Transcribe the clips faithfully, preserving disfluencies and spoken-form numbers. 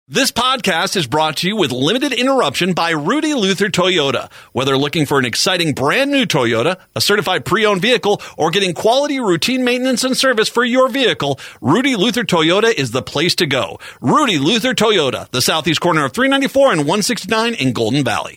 This podcast is brought to you with limited interruption by Rudy Luther Toyota. Whether looking for an exciting brand new Toyota, a certified pre-owned vehicle, or getting quality routine maintenance and service for your vehicle, Rudy Luther Toyota is the place to go. Rudy Luther Toyota, the southeast corner of three ninety-four and one sixty-nine in Golden Valley.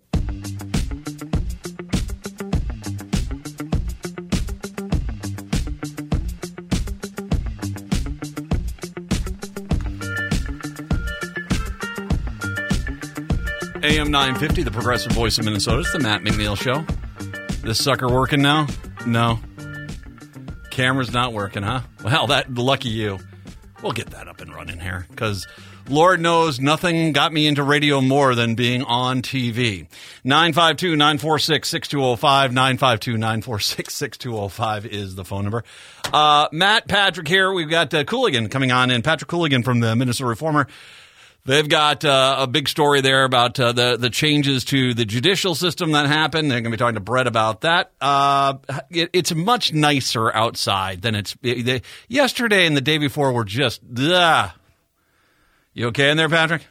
A M nine fifty, the progressive voice of Minnesota. It's the Matt McNeil Show. This sucker working now? No. Camera's not working, huh? Well, that lucky you. We'll get that up and running here, because Lord knows nothing got me into radio more than being on T V. nine five two, nine four six, six two zero five, nine five two, nine four six, six two zero five is the phone number. Uh, Matt, Patrick here. We've got uh, Cooligan coming on in. Patrick Cooligan from the Minnesota Reformer. They've got uh, a big story there about uh, the, the changes to the judicial system that happened. They're going to be talking to Brett about that. Uh, it, it's much nicer outside than it's it, they, yesterday and the day before were just, ugh. You okay in there, Patrick?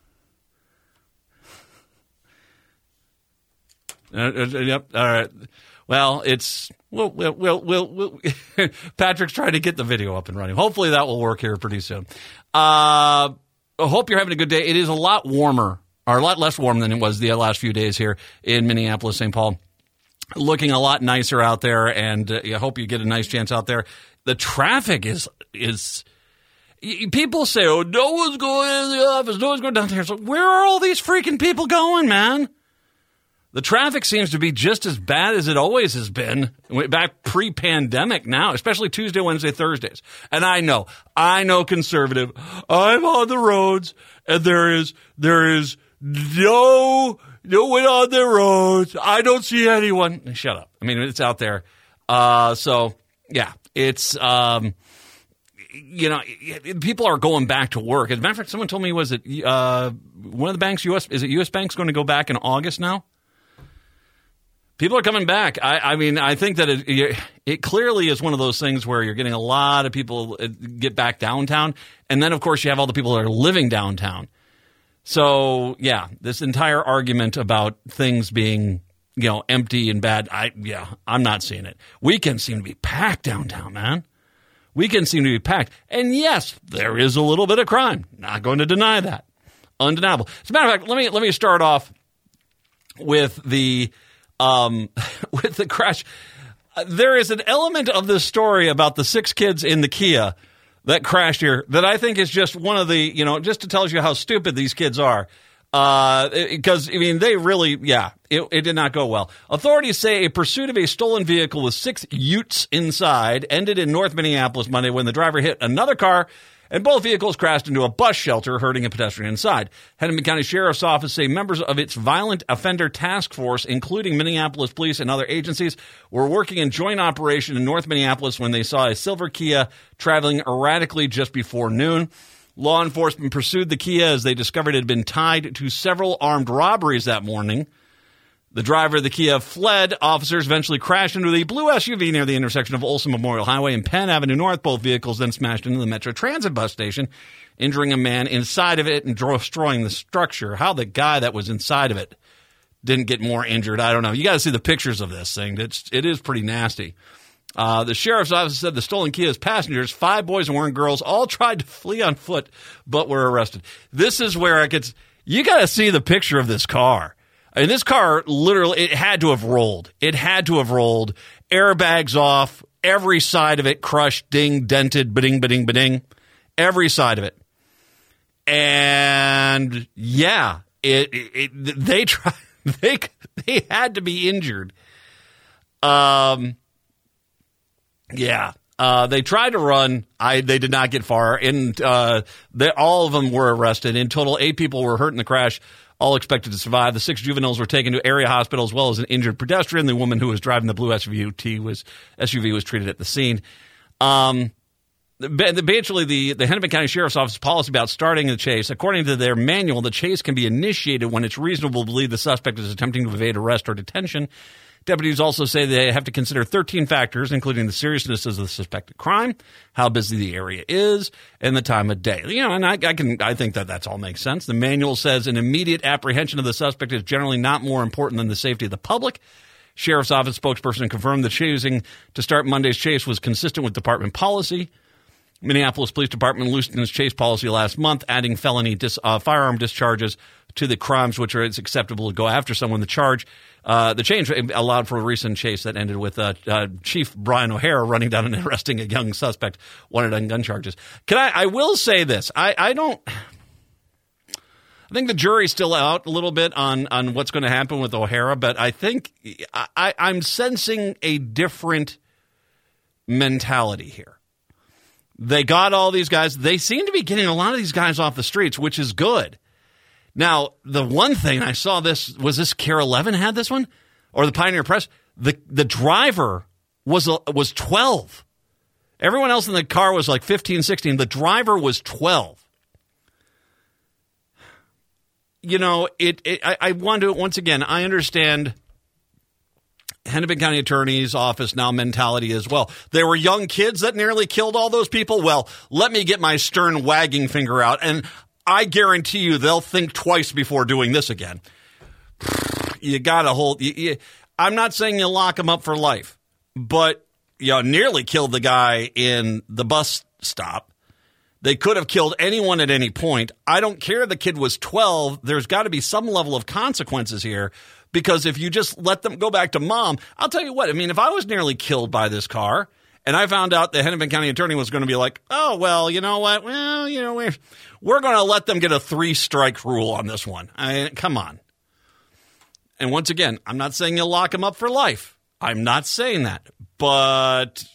Uh, uh, yep. All right. Well, it's we'll we'll we'll, we'll, we'll Patrick's trying to get the video up and running. Hopefully that will work here pretty soon. Uh I hope you're having a good day. It is a lot warmer, or a lot less warm than it was the last few days here in Minneapolis, Saint Paul. Looking a lot nicer out there, and uh, I hope you get a nice chance out there. The traffic is is people say, "Oh, no one's going in the office, no one's going down there." So where are all these freaking people going, man? The traffic seems to be just as bad as it always has been back pre-pandemic now, especially Tuesday, Wednesday, Thursdays. And I know, I know conservative. I'm on the roads, and there is there is no no one on the roads. I don't see anyone. Shut up. I mean, it's out there. Uh, so, yeah, it's, um, you know, people are going back to work. As a matter of fact, someone told me, was it uh, one of the banks, U S, is it U S Bank's going to go back in August now? People are coming back. I, I mean, I think that it, it clearly is one of those things where you're getting a lot of people get back downtown. And then, of course, you have all the people that are living downtown. So, yeah, this entire argument about things being, you know, empty and bad, I yeah, I'm not seeing it. Weekends seem to be packed downtown, man. Weekends seem to be packed. And, yes, there is a little bit of crime. Not going to deny that. Undeniable. As a matter of fact, let me let me start off with the... Um, with the crash, uh, there is an element of this story about the six kids in the Kia that crashed here that I think is just one of the, you know, just to tell you how stupid these kids are. Because, uh, I mean, they really, yeah, it, it did not go well. Authorities say a pursuit of a stolen vehicle with six utes inside ended in North Minneapolis Monday when the driver hit another car, and both vehicles crashed into a bus shelter, hurting a pedestrian inside. Hennepin County Sheriff's Office say members of its Violent Offender Task Force, including Minneapolis Police and other agencies, were working in joint operation in North Minneapolis when they saw a silver Kia traveling erratically just before noon. Law enforcement pursued the Kia as they discovered it had been tied to several armed robberies that morning. The driver of the Kia fled. Officers eventually crashed into the blue S U V near the intersection of Olson Memorial Highway and Penn Avenue North. Both vehicles then smashed into the Metro Transit bus station, injuring a man inside of it and destroying the structure. How the guy that was inside of it didn't get more injured, I don't know. You got to see the pictures of this thing. It's, it is pretty nasty. Uh, the sheriff's office said the stolen Kia's passengers, five boys and one girls, all tried to flee on foot but were arrested. This is where it gets – you got to see the picture of this car. I mean, this car, literally, it had to have rolled. It had to have rolled. Airbags off. Every side of it crushed, ding, dented, ba-ding, ba-ding, ba-ding. Every side of it. And, yeah, it, it, it they tried, they, they had to be injured. Um, yeah. Uh, they tried to run. I they did not get far. And uh, they, all of them were arrested. In total, eight people were hurt in the crash. All expected to survive. The six juveniles were taken to area hospital as well as an injured pedestrian. The woman who was driving the blue S U V was S U V was treated at the scene. Um, Eventually, the, the Hennepin County Sheriff's Office policy about starting the chase, according to their manual, the chase can be initiated when it's reasonable to believe the suspect is attempting to evade arrest or detention. Deputies also say they have to consider thirteen factors, including the seriousness of the suspected crime, how busy the area is, and the time of day. You know, and I, I can, I think that that's all makes sense. The manual says an immediate apprehension of the suspect is generally not more important than the safety of the public. Sheriff's Office spokesperson confirmed the choosing to start Monday's chase was consistent with department policy. Minneapolis Police Department loosened its chase policy last month, adding felony dis, uh, firearm discharges to the crimes which are it's acceptable to go after someone. The charge, uh, the change allowed for a recent chase that ended with uh, uh, Chief Brian O'Hara running down and arresting a young suspect wanted on gun charges. Can I? I will say this. I, I don't. I think the jury's still out a little bit on, on what's going to happen with O'Hara, but I think I, I'm sensing a different mentality here. They got all these guys. They seem to be getting a lot of these guys off the streets, which is good. Now, the one thing I saw this, was this Care eleven had this one? Or the Pioneer Press? The the driver was was twelve. Everyone else in the car was like fifteen, sixteen. The driver was twelve. You know, it. it I, I want to, once again, I understand Hennepin County Attorney's Office now mentality as well. There were young kids that nearly killed all those people. Well, let me get my stern wagging finger out, and I guarantee you they'll think twice before doing this again. You got to hold. You, you, I'm not saying you lock them up for life, but you nearly killed the guy in the bus stop. They could have killed anyone at any point. I don't care the kid was twelve. There's got to be some level of consequences here, because if you just let them go back to mom, I'll tell you what. I mean, if I was nearly killed by this car and I found out the Hennepin County attorney was going to be like, oh, well, you know what? Well, you know, we're, we're going to let them get a three-strike rule on this one. I mean, come on. And once again, I'm not saying you'll lock them up for life. I'm not saying that. But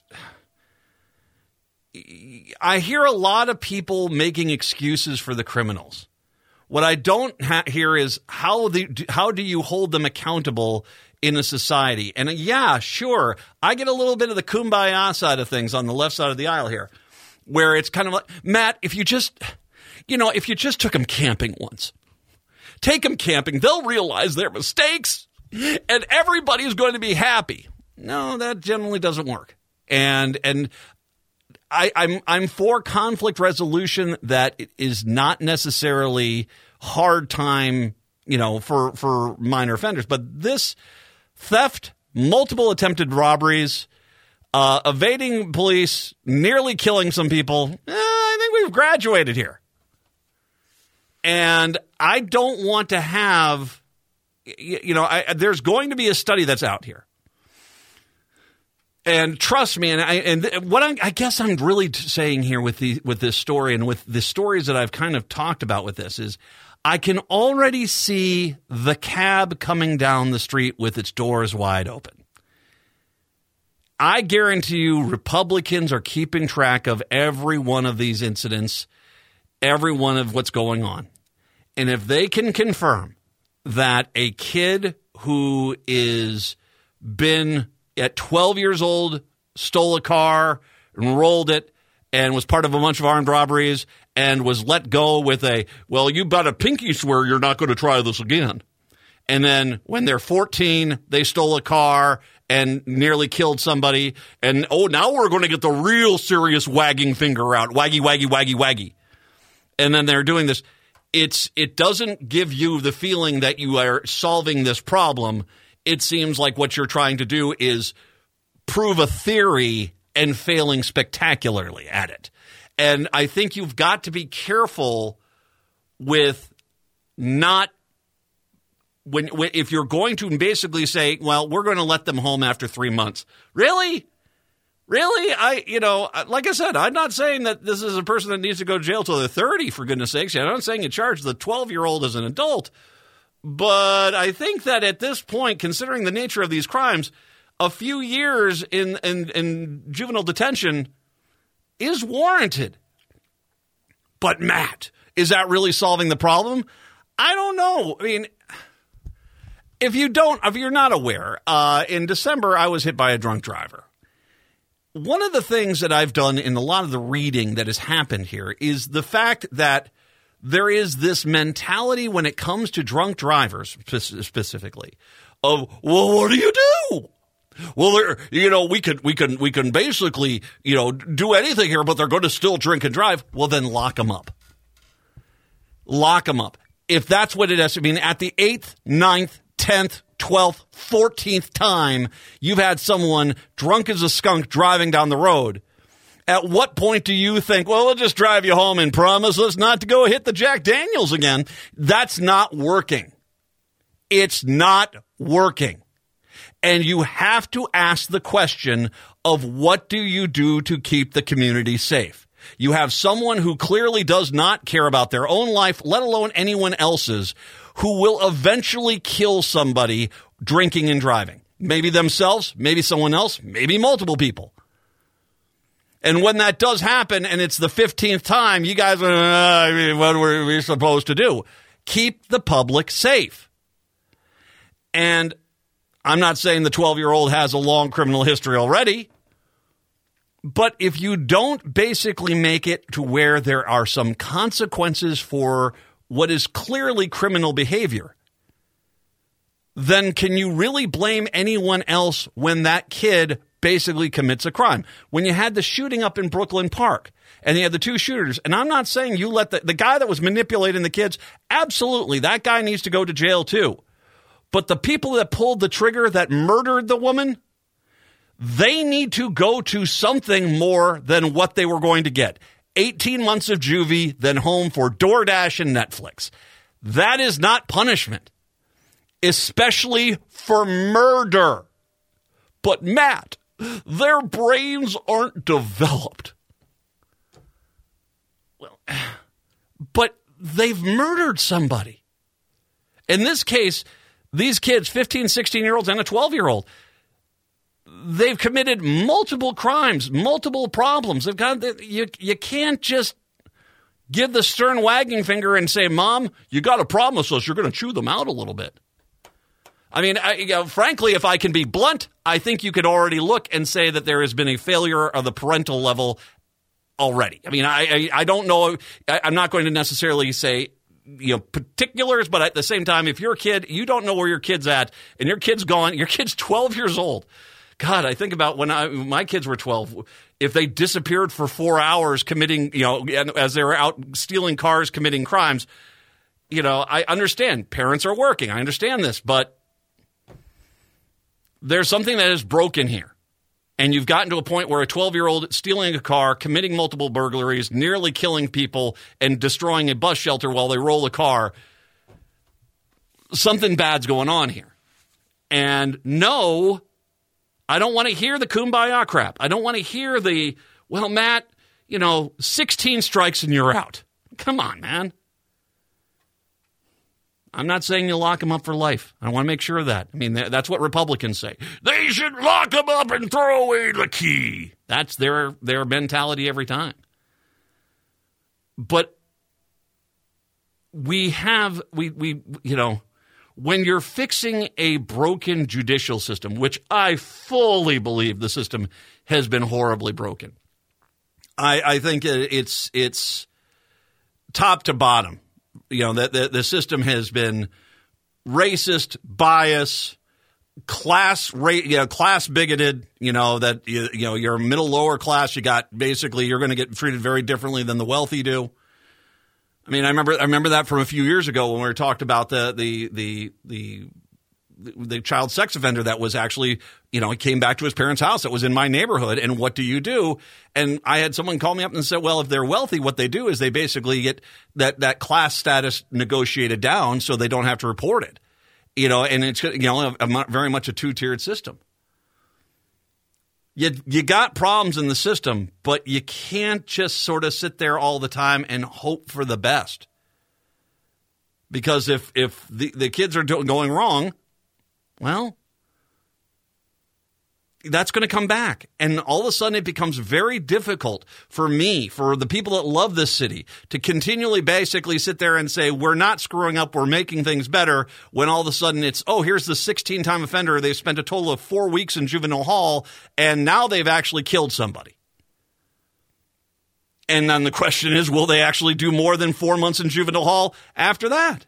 I hear a lot of people making excuses for the criminals. What I don't ha- hear is how the how do you hold them accountable in a society? And uh, yeah, sure, I get a little bit of the kumbaya side of things on the left side of the aisle here, where it's kind of like, Matt, if you just, you know, if you just took them camping once, take them camping, they'll realize their mistakes, and everybody's going to be happy. No, that generally doesn't work. And and. I, I'm I'm for conflict resolution that is not necessarily hard time, you know, for, for minor offenders. But this theft, multiple attempted robberies, uh, evading police, nearly killing some people, eh, I think we've graduated here. And I don't want to have, you know, I, there's going to be a study that's out here. And trust me, and I and what I, I guess I'm really saying here with the with this story and with the stories that I've kind of talked about with this is, I can already see the cab coming down the street with its doors wide open. I guarantee you, Republicans are keeping track of every one of these incidents, every one of what's going on, and if they can confirm that a kid who is been at twelve years old, stole a car, enrolled it, and was part of a bunch of armed robberies, and was let go with a, well, you better pinky swear you're not going to try this again. And then when they're fourteen, they stole a car and nearly killed somebody. And, oh, now we're going to get the real serious wagging finger out. Waggy, waggy, waggy, waggy. And then they're doing this. It's It doesn't give you the feeling that you are solving this problem. It seems like what you're trying to do is prove a theory and failing spectacularly at it. And I think you've got to be careful with not when, when if you're going to basically say, well, we're going to let them home after three months. Really? Really? I, you know, like I said, I'm not saying that this is a person that needs to go to jail till they're thirty, for goodness sakes. I'm not saying you charge the twelve-year-old as an adult. But I think that at this point, considering the nature of these crimes, a few years in, in, in juvenile detention is warranted. But, Matt, is that really solving the problem? I don't know. I mean, if you don't, if you're not aware, uh, in December, I was hit by a drunk driver. One of the things that I've done in a lot of the reading that has happened here is the fact that there is this mentality when it comes to drunk drivers specifically of, well, what do you do? Well, there, you know, we could, we can, we can basically, you know, do anything here, but they're going to still drink and drive. Well, then lock them up. Lock them up. If that's what it is, I mean, at the eighth, ninth, tenth, twelfth, fourteenth time you've had someone drunk as a skunk driving down the road, at what point do you think, well, we'll just drive you home and promise us not to go hit the Jack Daniels again? That's not working. It's not working. And you have to ask the question of what do you do to keep the community safe? You have someone who clearly does not care about their own life, let alone anyone else's, who will eventually kill somebody drinking and driving. Maybe themselves, maybe someone else, maybe multiple people. And when that does happen and it's the fifteenth time, you guys are, uh, I mean, what were we supposed to do? Keep the public safe. And I'm not saying the twelve-year-old has a long criminal history already, but if you don't basically make it to where there are some consequences for what is clearly criminal behavior, then can you really blame anyone else when that kid basically commits a crime? When you had the shooting up in Brooklyn Park and you had the two shooters, and I'm not saying you let the, the guy that was manipulating the kids, absolutely, that guy needs to go to jail too. But the people that pulled the trigger that murdered the woman, they need to go to something more than what they were going to get. eighteen months of juvie, then home for DoorDash and Netflix. That is not punishment, especially for murder. But Matt, their brains aren't developed. Well, but they've murdered somebody. In this case, these kids, fifteen, sixteen-year-olds and a twelve-year-old, they've committed multiple crimes, multiple problems. They've got you. You can't just give the stern wagging finger and say, "Mom, you got to promise us you're going to chew them out a little bit." I mean, I, you know, frankly, if I can be blunt, I think you could already look and say that there has been a failure of the parental level already. I mean, I I, I don't know. I, I'm not going to necessarily say, you know, particulars, but at the same time, if you're a kid, you don't know where your kid's at, and your kid's gone, your kid's twelve years old. God, I think about when I, my kids were twelve, if they disappeared for four hours committing, you know, as they were out stealing cars, committing crimes, you know, I understand parents are working. I understand this, but there's something that is broken here. And you've gotten to a point where a twelve-year-old stealing a car, committing multiple burglaries, nearly killing people, and destroying a bus shelter while they roll a car. Something bad's going on here. And no, I don't want to hear the kumbaya crap. I don't want to hear the, well, Matt, you know, sixteen strikes and you're out. Come on, man. I'm not saying you lock them up for life. I want to make sure of that. I mean, that's what Republicans say. They should lock them up and throw away the key. That's their their mentality every time. But we have, we we you know, when you're fixing a broken judicial system, which I fully believe the system has been horribly broken, I, I think it's it's top to bottom. You know, the, the, the system has been racist, bias, class, ra- you know, class bigoted, you know, that, you, you know, you're middle, lower class. You got basically you're going to get treated very differently than the wealthy do. I mean, I remember I remember that from a few years ago when we were talked about the the the the the child sex offender that was actually, you know, he came back to his parents' house that was in my neighborhood. And what do you do? And I had someone call me up and said, well, if they're wealthy, what they do is they basically get that, that class status negotiated down so they don't have to report it. You know, and it's, you know, a, very much a two-tiered system. You, you got problems in the system, but you can't just sort of sit there all the time and hope for the best. Because if, if the, the kids are do- going wrong, well, that's going to come back. And all of a sudden it becomes very difficult for me, for the people that love this city, to continually basically sit there and say, we're not screwing up, we're making things better, when all of a sudden it's, oh, here's the sixteen-time offender. They've spent a total of four weeks in juvenile hall, and now they've actually killed somebody. And then the question is, will they actually do more than four months in juvenile hall after that?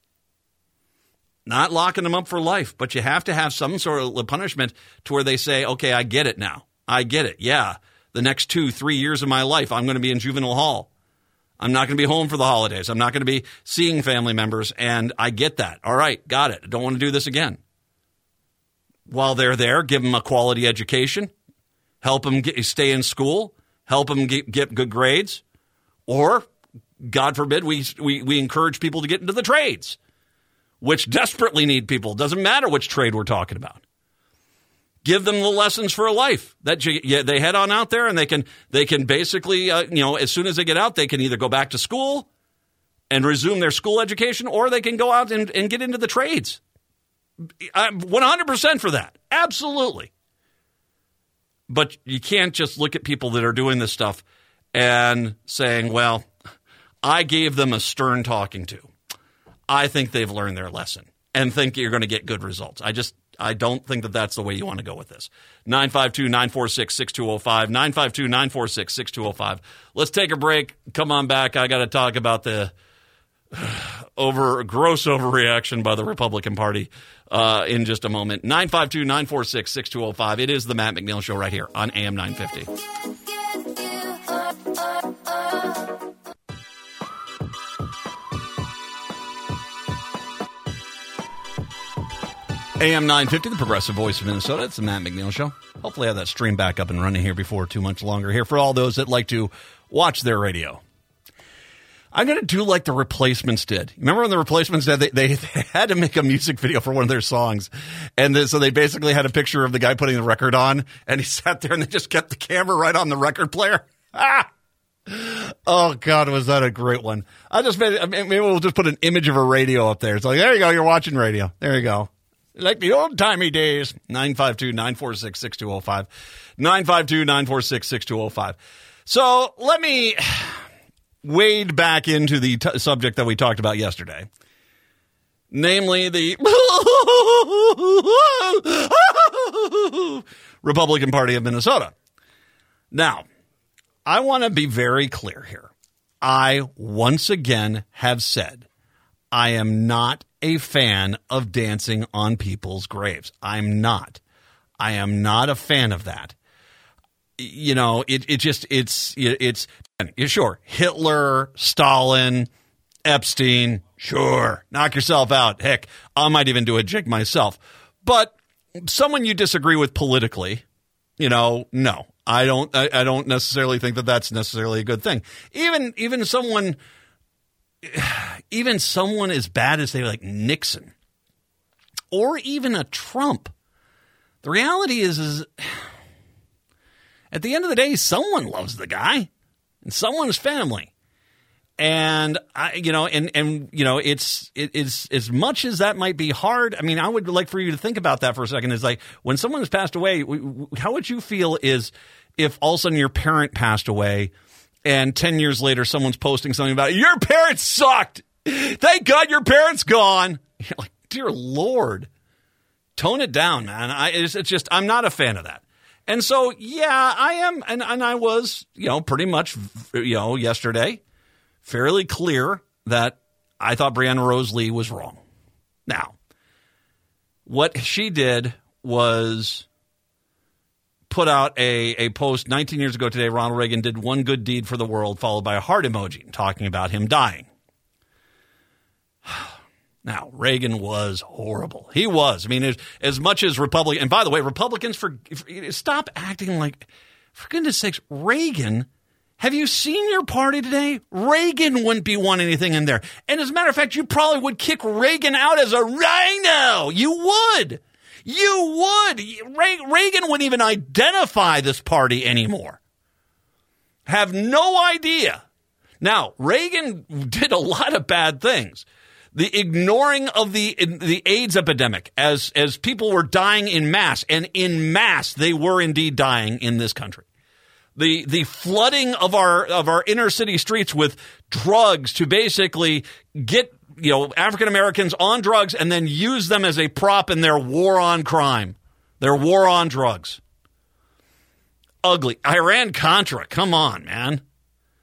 Not locking them up for life, but you have to have some sort of punishment to where they say, okay, I get it now. I get it. Yeah, the next two, three years of my life, I'm going to be in juvenile hall. I'm not going to be home for the holidays. I'm not going to be seeing family members, and I get that. All right, got it. I don't want to do this again. While they're there, give them a quality education, help them get, stay in school, help them get, get good grades, or, God forbid, we, we we encourage people to get into the trades, which desperately need people. Doesn't matter which trade we're talking about. Give them the lessons for life that you, yeah, they head on out there and they can they can basically, uh, you know, as soon as they get out, they can either go back to school and resume their school education, or they can go out and, and get into the trades. I'm one hundred percent for that. Absolutely. But you can't just look at people that are doing this stuff and saying, well, I gave them a stern talking to. I think they've learned their lesson and think you're going to get good results. I just, I don't think that that's the way you want to go with this. nine five two, nine four six, six two zero five, nine five two, nine four six, six two zero five. Let's take a break. Come on back. I got to talk about the over gross overreaction by the Republican Party uh, in just a moment. nine five two, nine four six, six two zero five. It is the Matt McNeil Show right here on A M nine fifty. A M nine fifty, the progressive voice of Minnesota. It's the Matt McNeil Show. Hopefully I have that stream back up and running here before too much longer here for all those that like to watch their radio. I'm going to do like the Replacements did. Remember when the Replacements did? They, they, they had to make a music video for one of their songs. And then, so they basically had a picture of the guy putting the record on, and he sat there and they just kept the camera right on the record player. Ah! Oh, God, was that a great one. I just made, maybe we'll just put an image of a radio up there. It's like, there you go, you're watching radio. There you go. Like the old-timey days. nine five two, nine four six, six two zero five. nine five two, nine four six, six two zero five. So let me wade back into the t- subject that we talked about yesterday. Namely, the Republican Party of Minnesota. Now, I want to be very clear here. I, once again, have said I am not a fan of dancing on people's graves. I'm not. I am not a fan of that. You know, it, it just, it's, it's, sure, Hitler, Stalin, Epstein, sure, knock yourself out. Heck, I might even do a jig myself. But someone you disagree with politically, you know, no, I don't, I, I don't necessarily think that that's necessarily a good thing. Even, even someone, even someone as bad as, say, like Nixon or even a Trump, the reality is, is at the end of the day, someone loves the guy and someone's family. And I, you know, and, and, you know, it's, it is as much as that might be hard. I mean, I would like for you to think about that for a second. Is like when someone has passed away, how would you feel is if all of a sudden your parent passed away and ten years later someone's posting something about your parents sucked. Thank God your parents gone. You're like, dear Lord, tone it down, man. I, it's, it's just, I'm not a fan of that. And so, yeah, I am. And, and I was, you know, pretty much, you know, yesterday, fairly clear that I thought Breonna Rose Lee was wrong. Now, what she did was put out a, a post nineteen years ago today. Ronald Reagan did one good deed for the world, followed by a heart emoji talking about him dying. Now, Reagan was horrible. He was. I mean, as, as much as Republicans, and by the way, Republicans, for, for stop acting like, for goodness sakes, Reagan. Have you seen your party today? Reagan wouldn't be wanting anything in there. And as a matter of fact, you probably would kick Reagan out as a rhino. You would. You would. Reagan wouldn't even identify this party anymore. Have no idea. Now, Reagan did a lot of bad things. The ignoring of the the AIDS epidemic as as people were dying in mass, and in mass they were indeed dying in this country. The the flooding of our of our inner city streets with drugs to basically get, you know, African Americans on drugs and then use them as a prop in their war on crime, their war on drugs. Ugly. Iran Contra. Come on, man.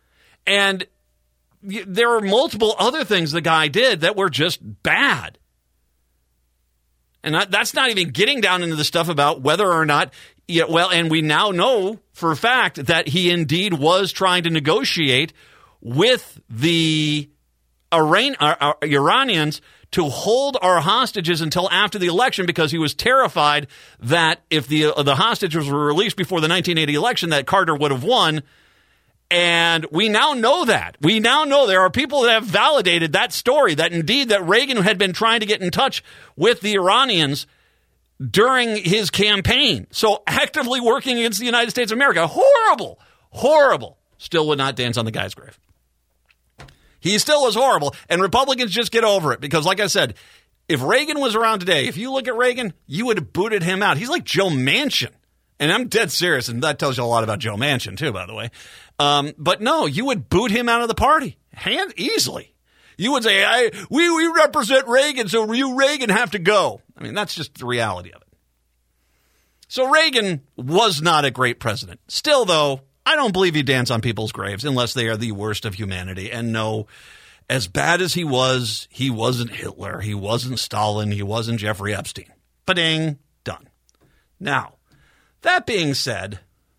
And there are multiple other things the guy did that were just bad. And that's not even getting down into the stuff about whether or not, yeah, well, and we now know for a fact that he indeed was trying to negotiate with the Iran, uh, Iranians to hold our hostages until after the election because he was terrified that if the uh, the hostages were released before the nineteen eighty election, that Carter would have won. And we now know that. We now know there are people that have validated that story, that indeed that Reagan had been trying to get in touch with the Iranians during his campaign. So actively working against the United States of America. Horrible. Horrible. Still would not dance on the guy's grave. He still was horrible. And Republicans just get over it. Because like I said, if Reagan was around today, if you look at Reagan, you would have booted him out. He's like Joe Manchin. And I'm dead serious, and that tells you a lot about Joe Manchin, too, by the way. Um, but no, you would boot him out of the party hand easily. You would say, I, we, we represent Reagan, so you, Reagan, have to go. I mean, that's just the reality of it. So Reagan was not a great president. Still, though, I don't believe he danced on people's graves unless they are the worst of humanity. And no, as bad as he was, he wasn't Hitler. He wasn't Stalin. He wasn't Jeffrey Epstein. Ba-ding, done. Now, that being said,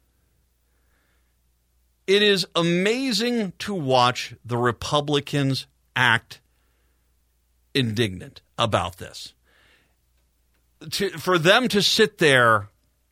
it is amazing to watch the Republicans act indignant about this. To, for them to sit there,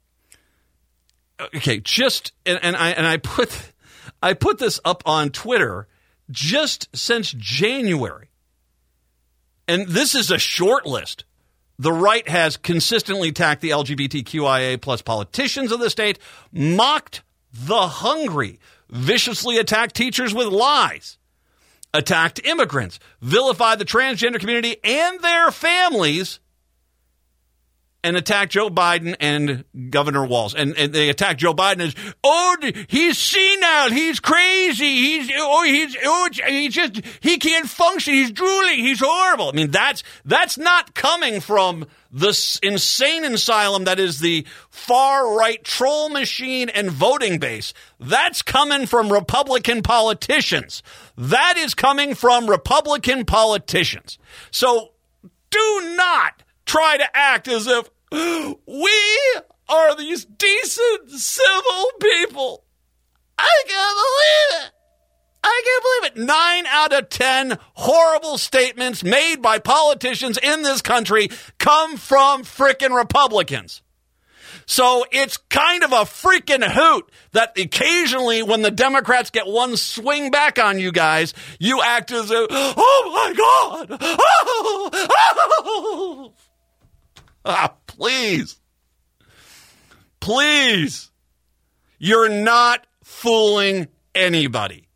okay, just and, and I and I put I put this up on Twitter just since January, and this is a short list. The right has consistently attacked the L G B T Q I A plus politicians of the state, mocked the hungry, viciously attacked teachers with lies, attacked immigrants, vilified the transgender community and their families, and attacked Joe Biden and Governor Walz. And, and they attacked Joe Biden as, oh, he's senile, he's crazy, he's, oh, he's, oh, he just, he can't function, he's drooling, he's horrible. I mean, that's, that's not coming from this insane asylum that is the far-right troll machine and voting base. That's coming from Republican politicians. That is coming from Republican politicians. So do not try to act as if we are these decent, civil people. I can't believe it. I can't believe it. Nine out of ten horrible statements made by politicians in this country come from frickin' Republicans. So it's kind of a freaking hoot that occasionally when the Democrats get one swing back on you guys, you act as if, oh my God. Oh, oh. Ah, please. Please. You're not fooling anybody.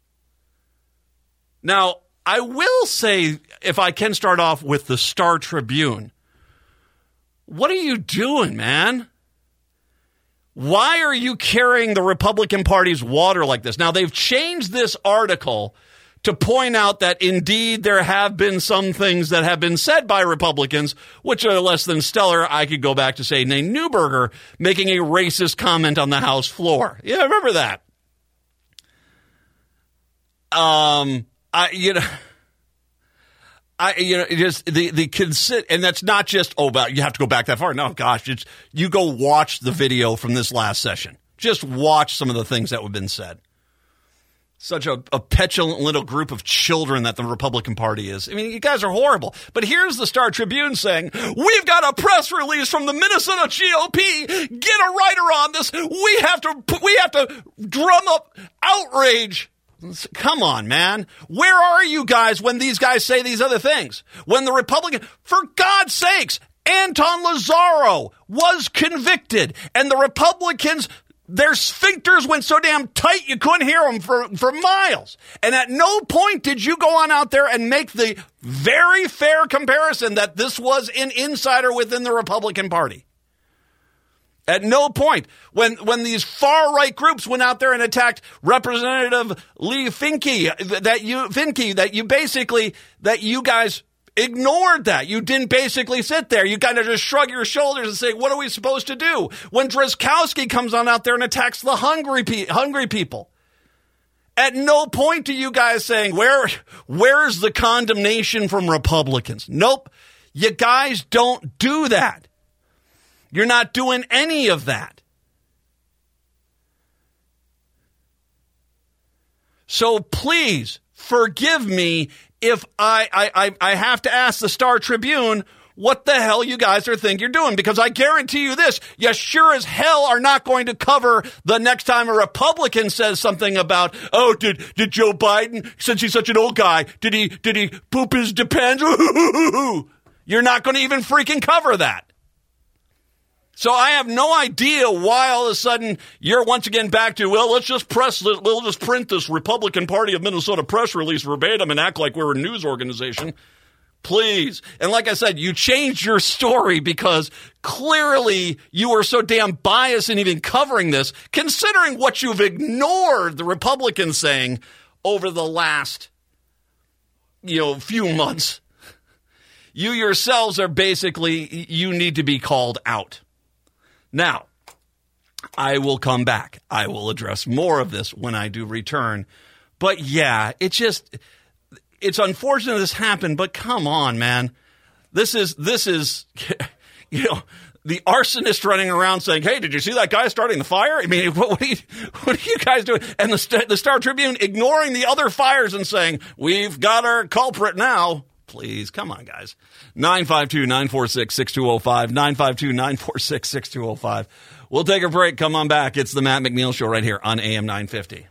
Now, I will say, if I can start off with the Star Tribune, what are you doing, man? Why are you carrying the Republican Party's water like this? Now, they've changed this article to point out that indeed there have been some things that have been said by Republicans, which are less than stellar. I could go back to, say, Nate Neuberger making a racist comment on the House floor. Yeah, remember that. Um, I, you know, I, you know, just the, the consider, and that's not just, oh, but you have to go back that far. No, gosh, it's, you go watch the video from this last session. Just watch some of the things that have been said. Such a, a petulant little group of children that the Republican Party is. I mean, you guys are horrible. But here's the Star Tribune saying, we've got a press release from the Minnesota G O P. Get a writer on this. We have to, we have to drum up outrage. Come on, man. Where are you guys when these guys say these other things? When the Republican, for God's sakes, Anton Lazzaro was convicted and the Republicans, their sphincters went so damn tight you couldn't hear them for, for miles. And at no point did you go on out there and make the very fair comparison that this was an insider within the Republican Party. At no point. When when these far-right groups went out there and attacked Representative Lee Finke, that you Finke, that you basically, that you guys ignored that. You didn't basically sit there. You kind of just shrug your shoulders and say, what are we supposed to do? When Drazkowski comes on out there and attacks the hungry, pe- hungry people. At no point do you guys saying, where, where's the condemnation from Republicans? Nope. You guys don't do that. You're not doing any of that. So please forgive me if I, I, I have to ask the Star Tribune what the hell you guys are think you're doing, because I guarantee you this, you sure as hell are not going to cover the next time a Republican says something about, oh, did did Joe Biden, since he's such an old guy, did he did he poop his depends? You're not going to even freaking cover that. So I have no idea why all of a sudden you're once again back to, well, let's just press this, we'll just print this Republican Party of Minnesota press release verbatim and act like we're a news organization. Please. And like I said, you changed your story because clearly you were so damn biased in even covering this, considering what you've ignored the Republicans saying over the last, you know, few months. You yourselves are basically, you need to be called out. Now, I will come back. I will address more of this when I do return. But yeah, it just... It's unfortunate this happened, but come on, man. This is, this is, you know, the arsonist running around saying, hey, did you see that guy starting the fire? I mean, what, what, are, you, what are you guys doing? And the, the Star Tribune ignoring the other fires and saying, we've got our culprit now. Please, come on, guys. nine five two, nine four six, six two zero five, nine five two, nine four six, six two zero five. We'll take a break. Come on back. It's the Matt McNeil Show right here on A M nine fifty.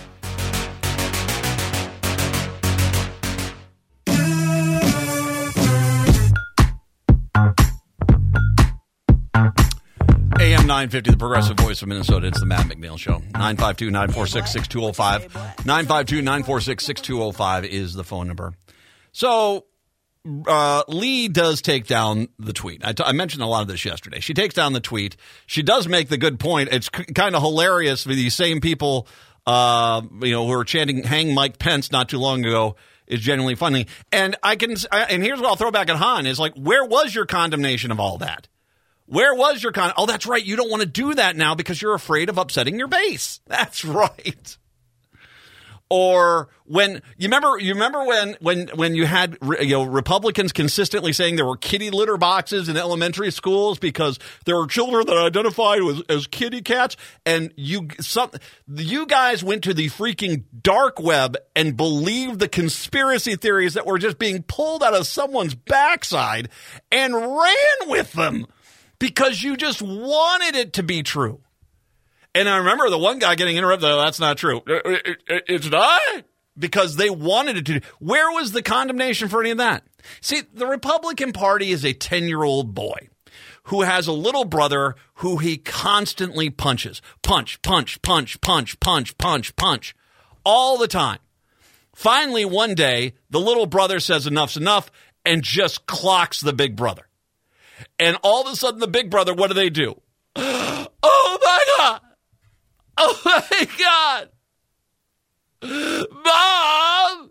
A M nine fifty, the progressive voice of Minnesota. It's the Matt McNeil Show. nine five two, nine four six, six two zero five. nine five two, nine four six, six two zero five is the phone number. So, uh, Lee does take down the tweet. I, t- I mentioned a lot of this yesterday. She takes down the tweet. She does make the good point. It's c- kind of hilarious with these same people, uh, you know, who were chanting "Hang Mike Pence" not too long ago. Is genuinely funny. And I can, I, and here's what I'll throw back at Han is like, where was your condemnation of all that? Where was your con? Oh, that's right. You don't want to do that now because you're afraid of upsetting your base. That's right. Or when you remember, you remember when when when you had you know Republicans consistently saying there were kitty litter boxes in elementary schools because there were children that identified as, as kitty cats, and you some you guys went to the freaking dark web and believed the conspiracy theories that were just being pulled out of someone's backside and ran with them. Because you just wanted it to be true. And I remember the one guy getting interrupted. Oh, that's not true. It, it, it's not? Because they wanted it to. Where was the condemnation for any of that? See, the Republican Party is a ten-year-old boy who has a little brother who he constantly punches. Punch, punch, punch, punch, punch, punch, punch. All the time. Finally, one day, the little brother says enough's enough and just clocks the big brother. And all of a sudden, the big brother, what do they do? Oh, my God. Oh, my God. Mom,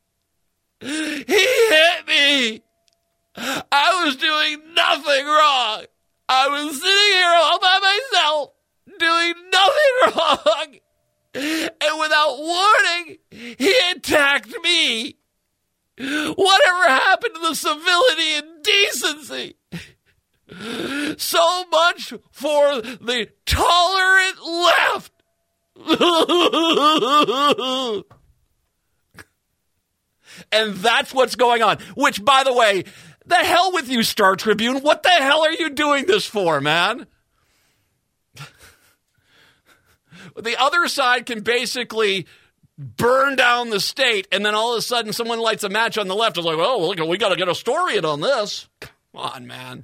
he hit me. I was doing nothing wrong. I was sitting here all by myself, doing nothing wrong. And without warning, he attacked me. Whatever happened to the civility and decency? So much for the tolerant left. And that's what's going on. Which, by the way, the hell with you, Star Tribune. What the hell are you doing this for, man? The other side can basically burn down the state, and then all of a sudden someone lights a match on the left. It's like, oh, look, we got to get a story in on this. Come on, man.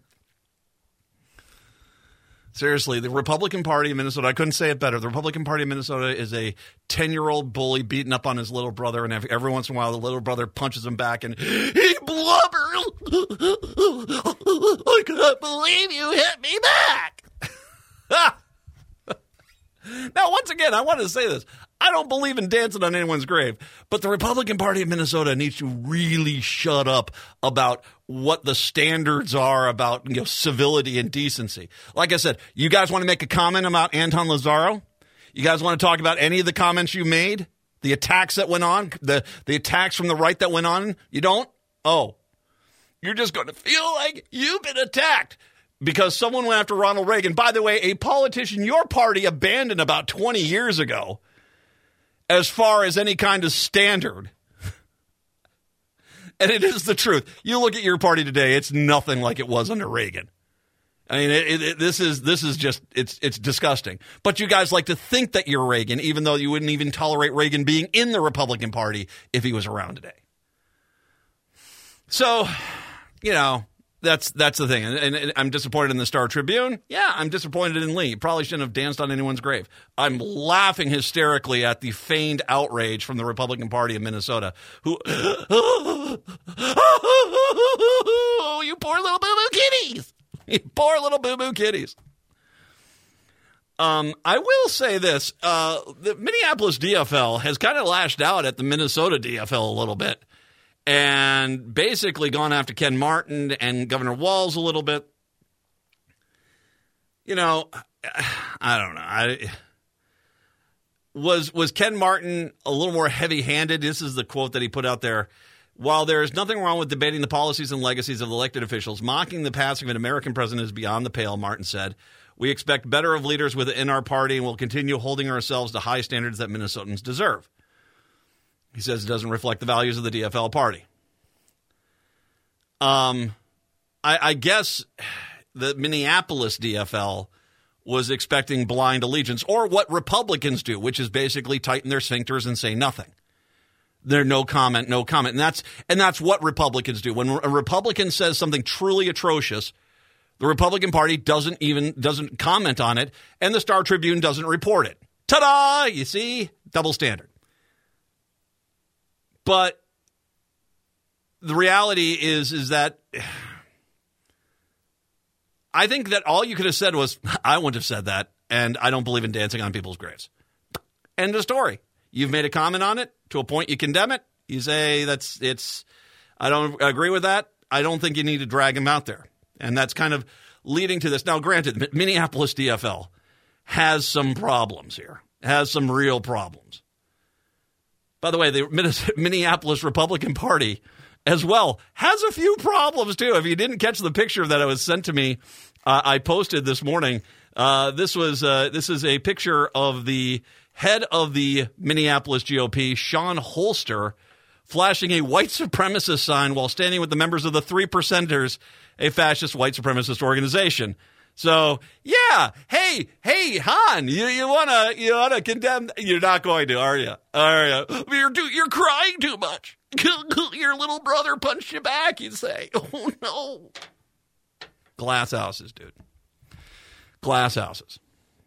Seriously, the Republican Party of Minnesota, I couldn't say it better. The Republican Party of Minnesota is a ten-year-old bully beating up on his little brother, and every once in a while the little brother punches him back, and he blubbers. I can't believe you hit me back. Now, once again, I want to say this. I don't believe in dancing on anyone's grave, but the Republican Party of Minnesota needs to really shut up about what the standards are about, you know, civility and decency. Like I said, you guys want to make a comment about Anton Lazaro? You guys want to talk about any of the comments you made? The attacks that went on, the, the attacks from the right that went on, you don't? Oh, you're just going to feel like you've been attacked because someone went after Ronald Reagan. By the way, a politician your party abandoned about twenty years ago as far as any kind of standard. And it is the truth. You look at your party today, it's nothing like it was under Reagan. I mean, it, it, this is this is just, it's it's disgusting. But you guys like to think that you're Reagan, even though you wouldn't even tolerate Reagan being in the Republican Party if he was around today. So, you know, that's that's the thing. And, and, and I'm disappointed in the Star Tribune. Yeah, I'm disappointed in Lee. Probably shouldn't have danced on anyone's grave. I'm laughing hysterically at the feigned outrage from the Republican Party of Minnesota, who, oh, you poor little boo-boo kitties. You poor little boo-boo kitties. Um, I will say this. Uh, the Minneapolis D F L has kind of lashed out at the Minnesota D F L a little bit and basically gone after Ken Martin and Governor Walz a little bit. You know, I don't know. I, was, was Ken Martin a little more heavy-handed? This is the quote that he put out there. While there is nothing wrong with debating the policies and legacies of elected officials, mocking the passing of an American president is beyond the pale, Martin said. We expect better of leaders within our party and will continue holding ourselves to high standards that Minnesotans deserve. He says it doesn't reflect the values of the D F L party. Um, I, I guess the Minneapolis D F L was expecting blind allegiance, or what Republicans do, which is basically tighten their sphincters and say nothing. They're no comment, no comment. And that's and that's what Republicans do. When a Republican says something truly atrocious, the Republican Party doesn't even doesn't comment on it, and the Star Tribune doesn't report it. Ta-da! You see? Double standard. But the reality is, is that I think that all you could have said was, I wouldn't have said that, and I don't believe in dancing on people's graves. End of story. You've made a comment on it. To a point, you condemn it. You say that's it's. I don't agree with that. I don't think you need to drag him out there, and that's kind of leading to this. Now, granted, Minneapolis D F L has some problems here. Has some real problems. By the way, the Minneapolis Republican Party, as well, has a few problems too. If you didn't catch the picture that was sent to me, uh, I posted this morning. Uh, this was uh, this is a picture of the head of the Minneapolis G O P, Sean Holster, flashing a white supremacist sign while standing with the members of the Three Percenters, a fascist white supremacist organization. So, yeah, hey, hey, Han, you you wanna you wanna condemn? You're not going to, are you? Are you? You're too, you're crying too much. Your little brother punched you back. You say, "Oh no." Glass houses, dude. Glass houses.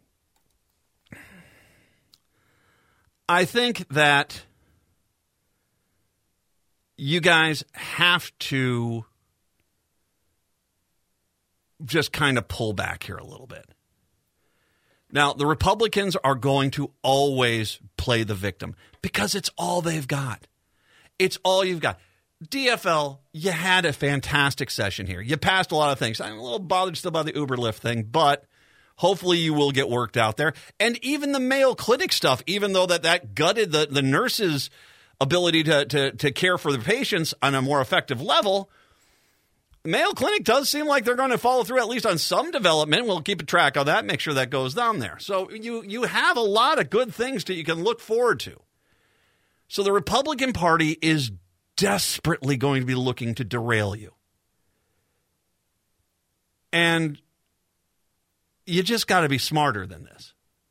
I think that you guys have to just kind of pull back here a little bit. Now, the Republicans are going to always play the victim because it's all they've got. It's all you've got. D F L, you had a fantastic session here. You passed a lot of things. I'm a little bothered still by the Uber Lyft thing, but hopefully you will get worked out there. And even the Mayo Clinic stuff, even though that, that gutted the, the nurses' ability to, to, to care for the patients on a more effective level, Mayo Clinic does seem like they're going to follow through at least on some development. We'll keep a track of that, make sure that goes down there. So you you have a lot of good things that you can look forward to. So the Republican Party is desperately going to be looking to derail you. And you just got to be smarter than this.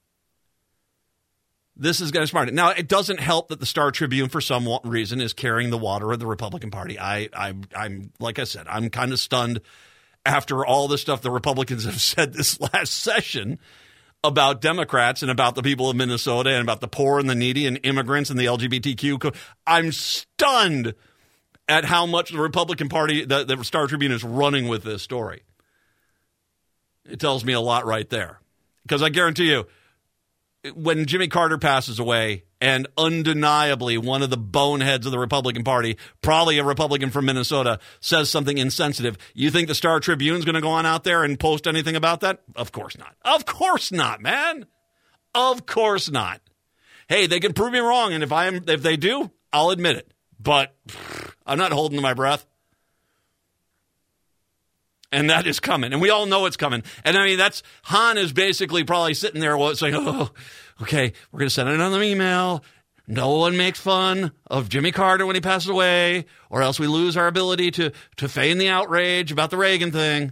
This is going to smart it. Now, it doesn't help that the Star Tribune, for some reason, is carrying the water of the Republican Party. I, I, I'm, like I said, I'm kind of stunned after all the stuff the Republicans have said this last session about Democrats and about the people of Minnesota and about the poor and the needy and immigrants and the L G B T Q. I'm stunned at how much the Republican Party, the, the Star Tribune, is running with this story. It tells me a lot right there. Because I guarantee you, when Jimmy Carter passes away, and undeniably one of the boneheads of the Republican Party, probably a Republican from Minnesota, says something insensitive, you think the Star Tribune's going to go on out there and post anything about that? Of course not. Of course not, man. Of course not. Hey, they can prove me wrong, and if I am, if they do, I'll admit it. But pff, I'm not holding my breath. And that is coming. And we all know it's coming. And I mean, that's, Han is basically probably sitting there saying, oh, okay, we're going to send another email. No one makes fun of Jimmy Carter when he passes away, or else we lose our ability to, to feign the outrage about the Reagan thing.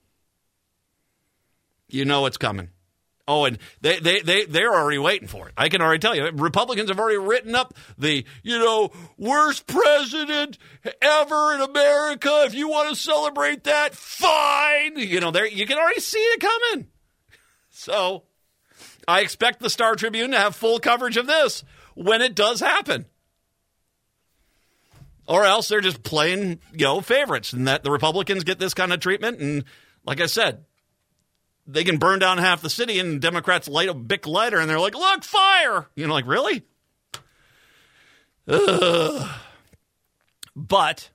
You know it's coming. Oh, and they, they, they, they're already waiting for it. I can already tell you. Republicans have already written up the, you know, worst president ever in America. If you want to celebrate that, fine. You know, there you can already see it coming. So I expect the Star Tribune to have full coverage of this when it does happen. Or else they're just playing, you know, favorites, and that the Republicans get this kind of treatment. And like I said, they can burn down half the city, and Democrats light a Bic lighter, and they're like, look, fire! You know, like, really? Ugh. But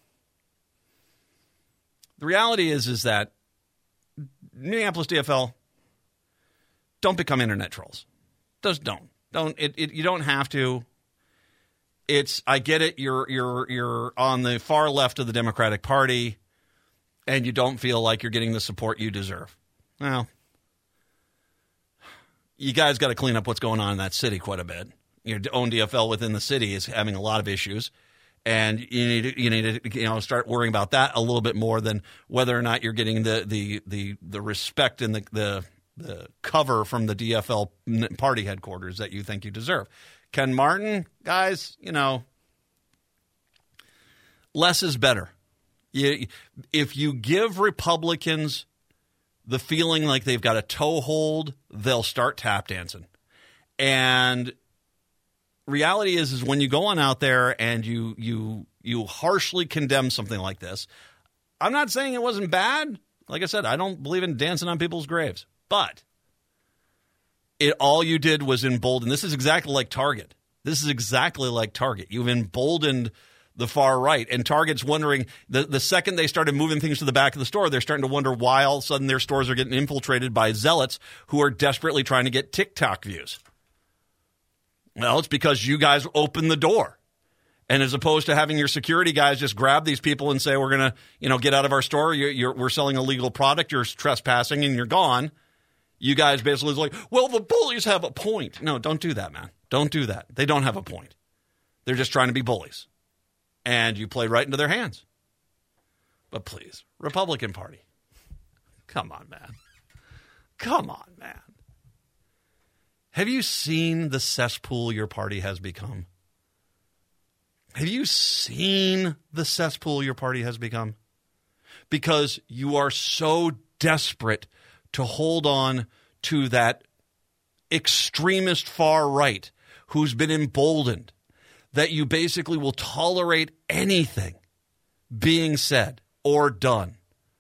the reality is, is that Minneapolis D F L, don't become internet trolls. Just don't. Don't. It, it, you don't have to. It's, I get it, you're, you're, you're on the far left of the Democratic Party, and you don't feel like you're getting the support you deserve. Well, you guys got to clean up what's going on in that city quite a bit. Your own D F L within the city is having a lot of issues, and you need to, you need to you know start worrying about that a little bit more than whether or not you're getting the the the, the respect and the, the the cover from the D F L party headquarters that you think you deserve. Ken Martin, guys, you know, less is better. You, if you give Republicans the feeling like they've got a toehold, they'll start tap dancing. And reality is, is when you go on out there and you you you harshly condemn something like this, I'm not saying it wasn't bad. Like I said, I don't believe in dancing on people's graves. But it all you did was embolden. This is exactly like Target. This is exactly like Target. You've emboldened the far right. And Target's wondering, the, the second they started moving things to the back of the store, they're starting to wonder why all of a sudden their stores are getting infiltrated by zealots who are desperately trying to get TikTok views. Well, it's because you guys opened the door. And as opposed to having your security guys just grab these people and say, we're going to, you know, get out of our store, you're, you're, we're selling a illegal product, you're trespassing, and you're gone. You guys basically is like, well, the bullies have a point. No, don't do that, man. Don't do that. They don't have a point. They're just trying to be bullies. And you play right into their hands. But please, Republican Party, come on, man. Come on, man. Have you seen the cesspool your party has become? Have you seen the cesspool your party has become? Because you are so desperate to hold on to that extremist far right who's been emboldened that you basically will tolerate anything being said or done.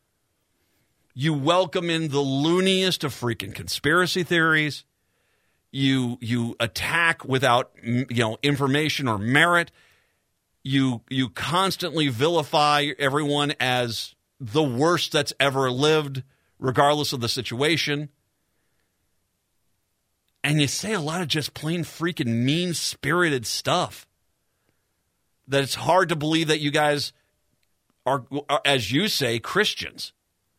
You welcome in the looniest of freaking conspiracy theories. You you attack without you know information or merit. You you constantly vilify everyone as the worst that's ever lived, regardless of the situation. And you say a lot of just plain freaking mean-spirited stuff that it's hard to believe that you guys are, are, as you say, Christians.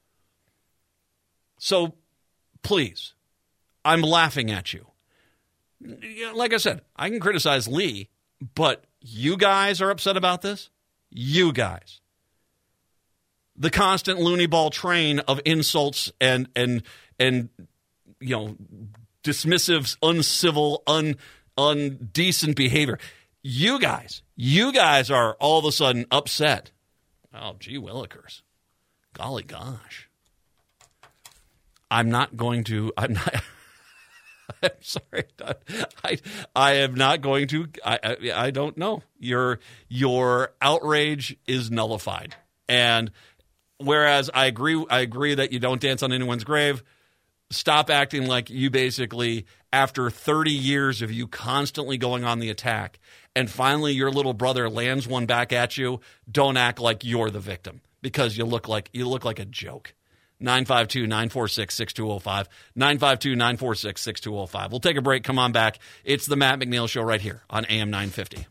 So, please, I'm laughing at you. Like I said, I can criticize Lee, but you guys are upset about this? You guys. The constant loony ball train of insults and and and you know dismissive, uncivil, un undecent behavior. You guys, you guys are all of a sudden upset. Oh, gee willikers. Golly gosh. I'm not going to I'm not I'm sorry. I I am not going to I, I I don't know. Your your outrage is nullified. And whereas I agree, I agree that you don't dance on anyone's grave. Stop acting like you basically, after thirty years of you constantly going on the attack, and finally your little brother lands one back at you. Don't act like you're the victim because you look like you look like a joke. nine five two, nine four six, six two zero five. nine five two, nine four six, six two zero five. We'll take a break. Come on back. It's the Matt McNeil Show right here on A M nine fifty.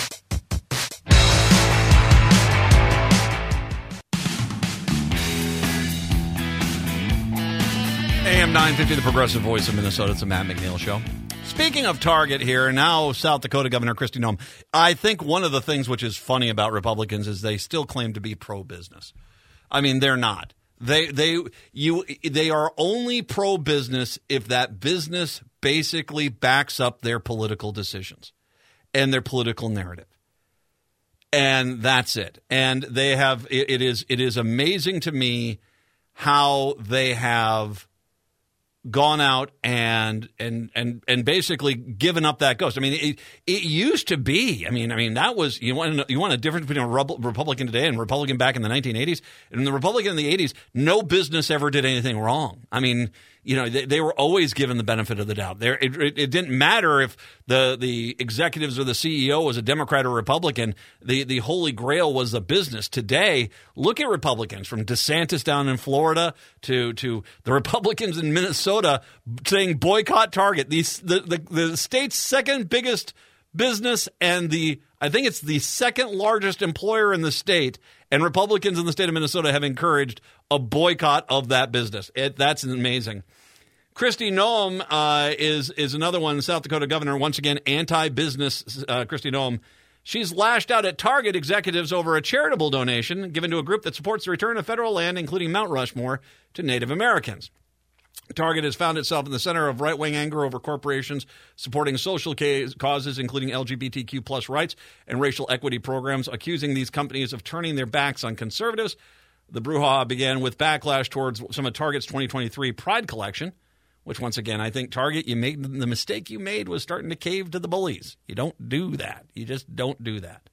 A M nine fifty, the progressive voice of Minnesota. It's the Matt McNeil Show. Speaking of Target here, now South Dakota Governor Kristi Noem. I think one of the things which is funny about Republicans is they still claim to be pro-business. I mean, they're not. They they you they are only pro-business if that business basically backs up their political decisions and their political narrative. And that's it. And they have it, it is it is amazing to me how they have gone out and and and and basically given up that ghost. I mean, it, it used to be. I mean, I mean that was you want to, you want a difference between a Republican today and a Republican back in the nineteen eighties. And the Republican in the eighties, no business ever did anything wrong. I mean, you know, they, they were always given the benefit of the doubt. There, it, it, it didn't matter if the the executives or the C E O was a Democrat or Republican. The the holy grail was the business. Today, look at Republicans from DeSantis down in Florida to to the Republicans in Minnesota saying boycott Target. These the, the the state's second biggest business and the I think it's the second largest employer in the state. And Republicans in the state of Minnesota have encouraged a boycott of that business. It, that's amazing. Kristi Noem uh, is is another one, South Dakota governor, once again, anti-business uh, Kristi Noem. She's lashed out at Target executives over a charitable donation given to a group that supports the return of federal land, including Mount Rushmore, to Native Americans. Target has found itself in the center of right-wing anger over corporations supporting social causes, including L G B T Q plus rights and racial equity programs, accusing these companies of turning their backs on conservatives. The brouhaha began with backlash towards some of Target's twenty twenty-three Pride collection, which, once again, I think Target, you made the mistake you made was starting to cave to the bullies. You don't do that. You just don't do that.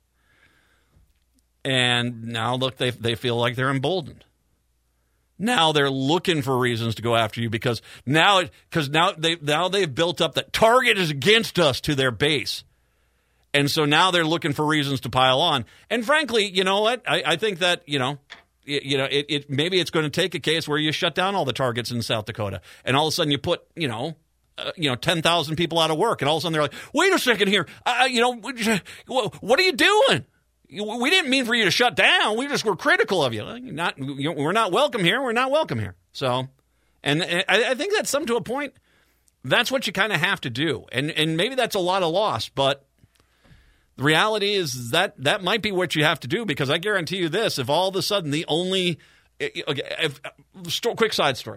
And now, look, they they feel like they're emboldened. Now they're looking for reasons to go after you because now because now they now they've built up that Target is against us to their base. And so now they're looking for reasons to pile on. And frankly, you know what? I, I think that, you know, it, you know, it, it maybe it's going to take a case where you shut down all the Targets in South Dakota and all of a sudden you put, you know, uh, you know, ten thousand people out of work and all of a sudden they're like, wait a second here. Uh, you know, what are you doing? We didn't mean for you to shut down. We just were critical of you. You're not, you're, we're not welcome here. We're not welcome here. So, and, and I, I think that's some to a point. That's what you kind of have to do. And and maybe that's a lot of loss, but the reality is that that might be what you have to do because I guarantee you this, if all of a sudden the only okay, if, quick side story.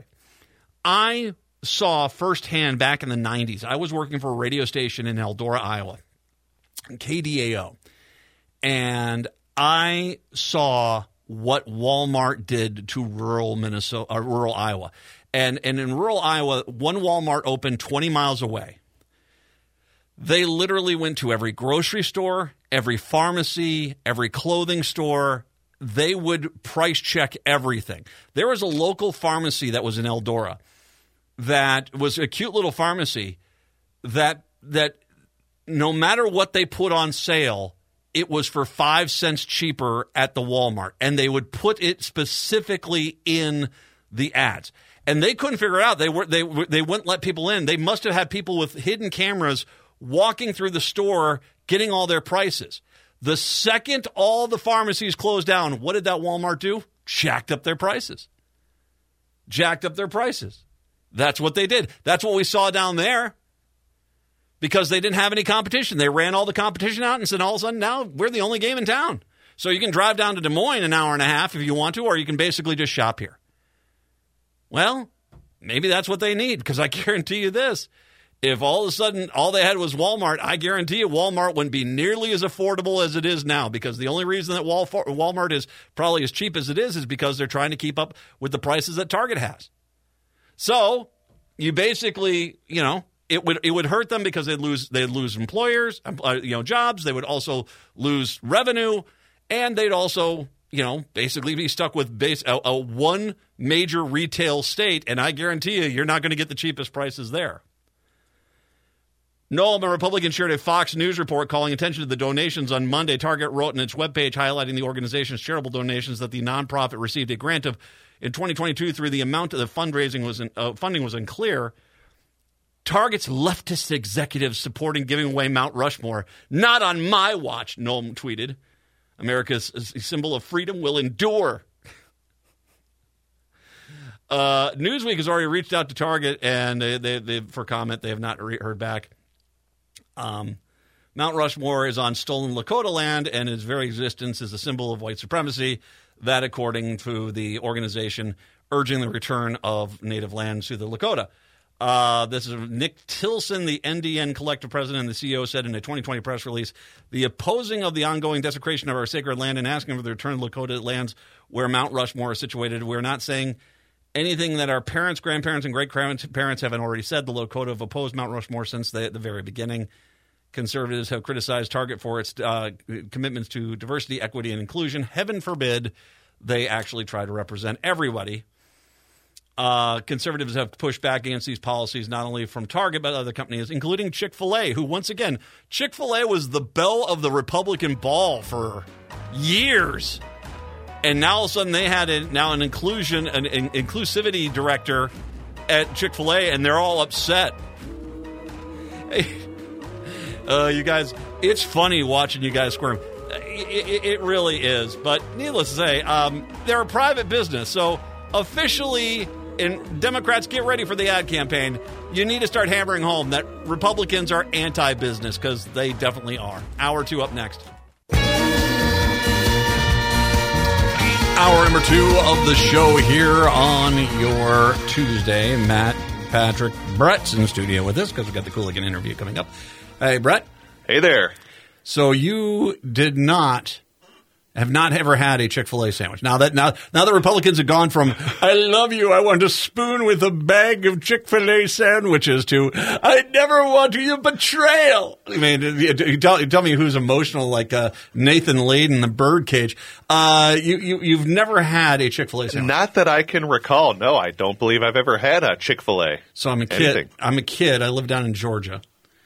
I saw firsthand back in the nineties, I was working for a radio station in Eldora, Iowa, K D A O. And I saw what Walmart did to rural Minnesota, uh, rural Iowa. And, and in rural Iowa, one Walmart opened twenty miles away. They literally went to every grocery store, every pharmacy, every clothing store. They would price check everything. There was a local pharmacy that was in Eldora that was a cute little pharmacy that that no matter what they put on sale, it was for five cents cheaper at the Walmart, and they would put it specifically in the ads. And they couldn't figure it out. They were they they wouldn't let people in. They must have had people with hidden cameras walking through the store, getting all their prices. The second all the pharmacies closed down, what did that Walmart do? Jacked up their prices. Jacked up their prices. That's what they did. That's what we saw down there. Because they didn't have any competition. They ran all the competition out and said all of a sudden now we're the only game in town. So you can drive down to Des Moines an hour and a half if you want to, or you can basically just shop here. Well, maybe that's what they need because I guarantee you this. If all of a sudden all they had was Walmart, I guarantee you Walmart wouldn't be nearly as affordable as it is now because the only reason that Walmart is probably as cheap as it is is because they're trying to keep up with the prices that Target has. So you basically, you know, It would it would hurt them because they'd lose they'd lose employers, uh, you know, jobs. They would also lose revenue, and they'd also, you know, basically be stuck with base a, a one major retail state. And I guarantee you, you're not going to get the cheapest prices there. Noam, a Republican, shared a Fox News report calling attention to the donations on Monday. Target wrote in its webpage highlighting the organization's charitable donations that the nonprofit received a grant of in twenty twenty-two through the amount of the fundraising was in, uh, funding was unclear. Target's leftist executives supporting giving away Mount Rushmore. Not on my watch, Noam tweeted. America's symbol of freedom will endure. Uh, Newsweek has already reached out to Target and they, they, they for comment. They have not re- heard back. Um, Mount Rushmore is on stolen Lakota land, and its very existence is a symbol of white supremacy. That, according to the organization, urging the return of native lands to the Lakota. Uh, this is Nick Tilson, the N D N collective president and the C E O, said in a twenty twenty press release, the opposing of the ongoing desecration of our sacred land and asking for the return of Lakota lands where Mount Rushmore is situated. We're not saying anything that our parents, grandparents, and great-grandparents haven't already said. The Lakota have opposed Mount Rushmore since the, the very beginning. Conservatives have criticized Target for its uh, commitments to diversity, equity, and inclusion. Heaven forbid they actually try to represent everybody. Uh, conservatives have pushed back against these policies, not only from Target, but other companies, including Chick-fil-A, who, once again, Chick-fil-A was the belle of the Republican ball for years. And now all of a sudden they had a, now an inclusion, an, an inclusivity director at Chick-fil-A, and they're all upset. Hey, uh, you guys, it's funny watching you guys squirm. It, it, it really is. But needless to say, um, they're a private business. So officially, and Democrats, get ready for the ad campaign. You need to start hammering home that Republicans are anti-business, because they definitely are. Hour two up next. Hour number two of the show here on your Tuesday. Matt, Patrick, Brett's in the studio with us because we've got the Cooligan interview coming up. Hey, Brett. Hey there. So you did not, have not ever had a Chick-fil-A sandwich. Now that now now the Republicans have gone from, I love you, I want to spoon with a bag of Chick-fil-A sandwiches, to, I never want you, betrayal. I mean, you tell, you tell me who's emotional, like uh, Nathan Lade in the Birdcage. Uh, you, you, you've never had a Chick-fil-A sandwich. Not that I can recall. No, I don't believe I've ever had a Chick-fil-A. So I'm a kid. Anything. I'm a kid. I live down in Georgia.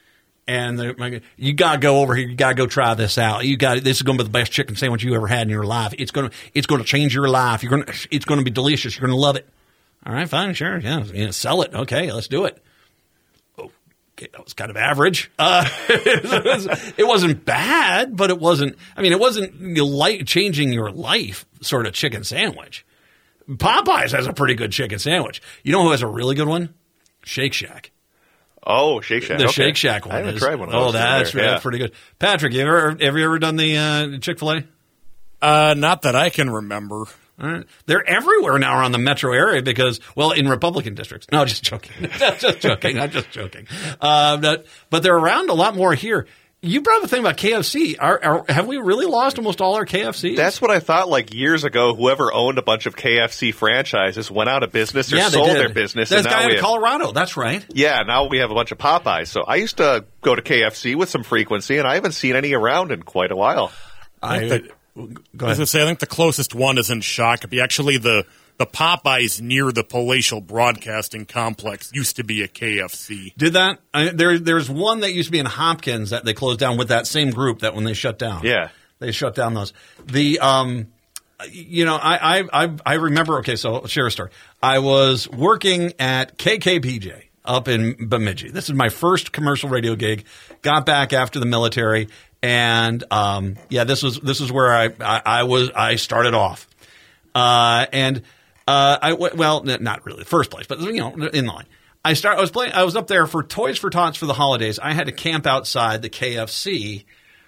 And my, you got to go over here. You got to go try this out. You got this is going to be the best chicken sandwich you ever had in your life. It's going to it's going to change your life. You're going to it's going to be delicious. You're going to love it. All right, fine, sure, yeah, you know, sell it. Okay, let's do it. Oh, okay, that was kind of average. Uh, it, was, it wasn't bad, but it wasn't. I mean, it wasn't you know, light changing your life sort of chicken sandwich. Popeyes has a pretty good chicken sandwich. You know who has a really good one? Shake Shack. Oh, Shake Shack. The okay. Shake Shack one. I haven't is, tried one of oh, those. that's, yeah. that's pretty good. Patrick, you ever, have you ever done the uh, Chick-fil-A? Uh, not that I can remember. All right. They're everywhere now around the metro area because, well, in Republican districts. No, just joking. just joking. I'm just joking. Uh, but, but they're around a lot more here. You brought up the thing about K F C. Are, are, have we really lost almost all our K F Cs? That's what I thought. Like years ago, whoever owned a bunch of K F C franchises went out of business or yeah, sold did. their business. There's and a guy now in we have, Colorado. That's right. Yeah, now we have a bunch of Popeyes. So I used to go to K F C with some frequency, and I haven't seen any around in quite a while. I, I, think go I was ahead. going to say, I think the closest one is in Shakopee. Actually, the, the Popeyes near the Palatial Broadcasting Complex used to be a K F C. Did that? I, there, there's one that used to be in Hopkins that they closed down with that same group that when they shut down. Yeah. They shut down those. The, um, you know, I, I, I, I remember, okay, so I'll share a story. I was working at K K P J up in Bemidji. This is my first commercial radio gig. Got back after the military. And, um, yeah, this was, this is where I, I, I was, I started off. Uh, and, uh, I, well, not really the first place, but, you know, in line. I start, I was playing, I was up there for Toys for Tots for the holidays. I had to camp outside the K F C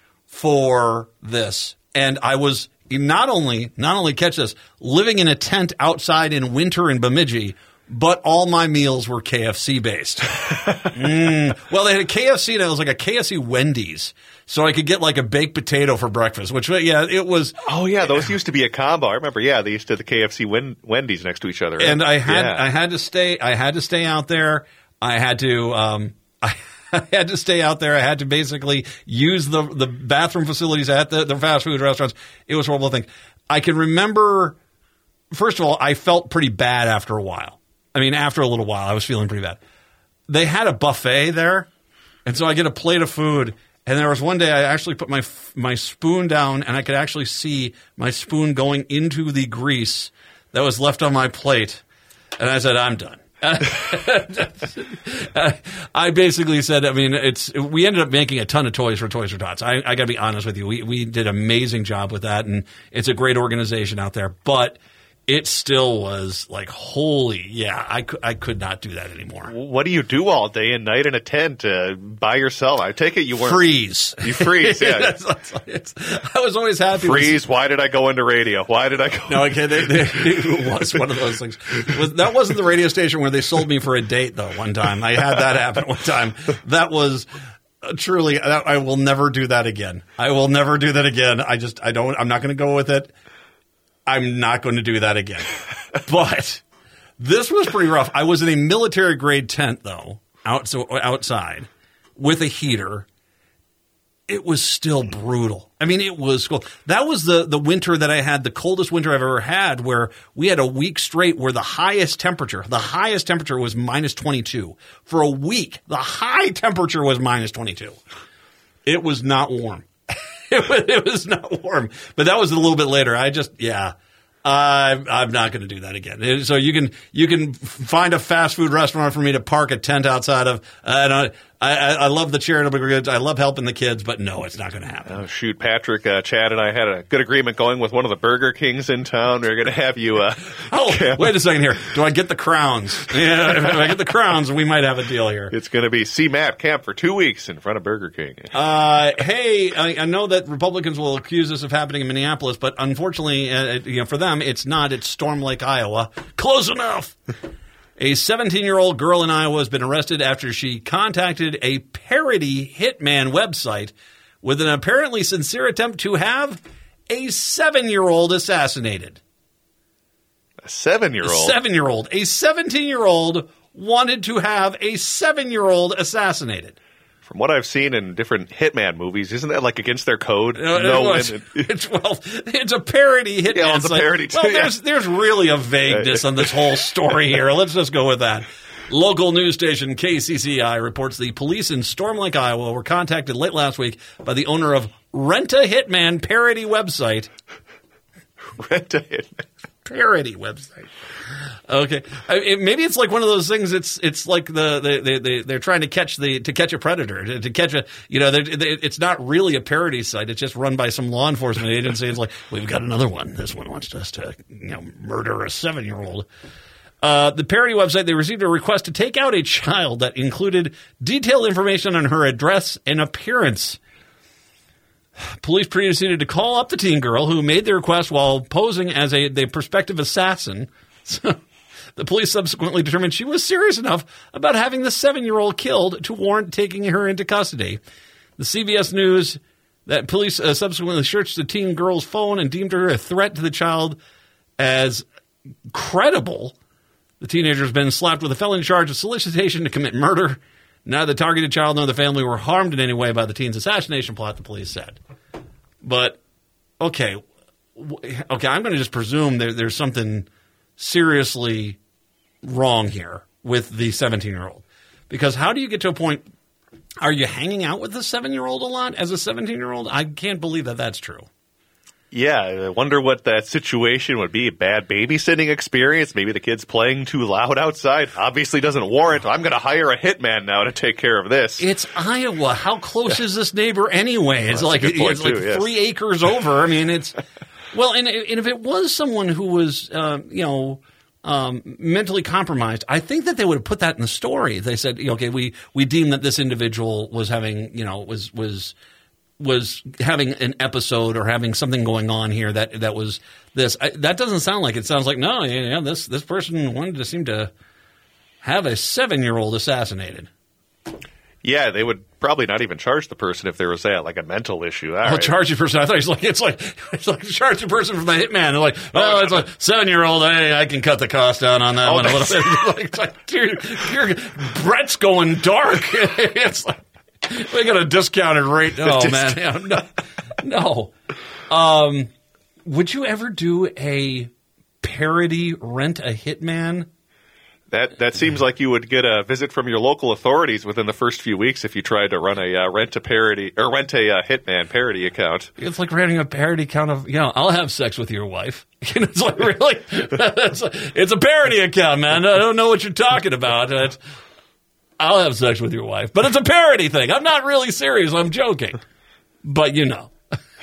for this. And I was not only, not only catch this, living in a tent outside in winter in Bemidji, but all my meals were K F C based. mm. Well, they had a K F C and it was like a K F C Wendy's. So I could get like a baked potato for breakfast, which, yeah, it was. Oh, yeah, those used to be a combo. I remember, yeah, they used to have the K F C Wen- Wendy's next to each other. Right? And I had, yeah. I had to stay, I had to stay out there. I had to, um, I, I had to stay out there. I had to basically use the, the bathroom facilities at the, the fast food restaurants. It was a horrible thing. I can remember, first of all, I felt pretty bad after a while. I mean, after a little while, I was feeling pretty bad. They had a buffet there. And so I get a plate of food, and there was one day I actually put my my spoon down, and I could actually see my spoon going into the grease that was left on my plate. And I said, I'm done. I basically said, I mean, it's we ended up making a ton of toys for Toys for Tots. I, I got to be honest with you. We, we did an amazing job with that, and it's a great organization out there. But it still was like, holy, yeah, I, could, I could not do that anymore. What do you do all day and night in a tent uh, by yourself? I take it you weren't. Freeze. You freeze, yeah. that's, that's, it's, I was always happy. Freeze. With, why did I go into radio? Why did I go? No, okay, they, they, it was one of those things. It was, that wasn't the radio station where they sold me for a date, though, one time. I had that happen one time. That was uh, truly, I, I will never do that again. I will never do that again. I just, I don't, I'm not going to go with it. I'm not going to do that again. But this was pretty rough. I was in a military grade tent, though, out, so, outside with a heater. It was still brutal. I mean, it was cold. That was the, the winter that I had, the coldest winter I've ever had, where we had a week straight where the highest temperature, the highest temperature was minus twenty-two. For a week, the high temperature was minus twenty-two. It was not warm. It was, it was not warm, but that was a little bit later. I just, yeah, I'm, I'm not going to do that again. So you can you can find a fast food restaurant for me to park a tent outside of. And I, I, I love the charitable goods. I love helping the kids, but no, it's not going to happen. Oh, shoot, Patrick, uh, Chad, and I had a good agreement going with one of the Burger Kings in town. We're going to have you. Uh, oh, camp. Wait a second here. Do I get the crowns? Yeah, if I get the crowns, we might have a deal here. It's going to be C MAP camp for two weeks in front of Burger King. Uh, hey, I, I know that Republicans will accuse this of happening in Minneapolis, but unfortunately, uh, you know, for them, it's not. It's Storm Lake, Iowa. Close enough. A seventeen-year-old girl in Iowa has been arrested after she contacted a parody hitman website with an apparently sincere attempt to have a seven-year-old assassinated. A seven-year-old? A seven-year-old. A seventeen-year-old wanted to have a seven-year-old assassinated. From what I've seen in different Hitman movies, isn't that like against their code? No, no it's, it's, well, it's a parody Hitman. Yeah, it's a parody too. Well, yeah. there's, there's really a vagueness on this whole story here. Let's just go with that. Local news station K C C I reports the police in Storm Lake, Iowa were contacted late last week by the owner of Rent a Hitman parody website. Rent a Hitman. Parody website. Okay, I, it, maybe it's like one of those things. It's it's like the, the, the, the they're trying to catch the to catch a predator to, to catch a you know they, it's not really a parody site. It's just run by some law enforcement agency. It's like we've got another one. This one wants us to you know murder a seven year old. Uh, the parody website, they received a request to take out a child that included detailed information on her address and appearance. Police proceeded to call up the teen girl who made the request while posing as a the prospective assassin. So, the police subsequently determined she was serious enough about having the seven-year-old killed to warrant taking her into custody. The C B S News that police uh, subsequently searched the teen girl's phone and deemed her a threat to the child as credible. The teenager has been slapped with a felony charge of solicitation to commit murder. Neither the targeted child nor the family were harmed in any way by the teen's assassination plot, the police said. But, okay, okay, I'm going to just presume there, there's something seriously wrong here with the seventeen-year-old. Because how do you get to a point, are you hanging out with the seven-year-old a lot as a seventeen-year-old? I can't believe that that's true. Yeah, I wonder what that situation would be. A bad babysitting experience? Maybe the kid's playing too loud outside? Obviously doesn't warrant, I'm going to hire a hitman now to take care of this. It's Iowa. How close yeah. is this neighbor anyway? It's well, like it's too, like yes. three acres over. I mean, it's – well, and, and if it was someone who was, uh, you know, um, mentally compromised, I think that they would have put that in the story. They said, okay, we, we deem that this individual was having, you know, was was – was having an episode or having something going on here that that was this. I, that doesn't sound like it. Sounds like, no, yeah, this this person wanted to seem to have a seven-year-old assassinated. Yeah, they would probably not even charge the person if there was that, like a mental issue. All I'll right. charge the person. I thought it's like it's like it's like charge the person from the hitman. They're like, oh, it's a seven-year-old. Hey, I can cut the cost down on that oh, one a little bit. like, it's like, dude, you're, Brett's going dark. It's like. We got a discounted rate. Oh, man. Yeah, no. no. Um, would you ever do a parody Rent a Hitman? That that seems like you would get a visit from your local authorities within the first few weeks if you tried to run a uh, rent a parody or rent a uh, Hitman parody account. It's like running a parody account of, you know, I'll have sex with your wife. You know, it's like, really? it's, a, it's a parody account, man. I don't know what you're talking about. It's, I'll have sex with your wife. But it's a parody thing. I'm not really serious. I'm joking. But, you know.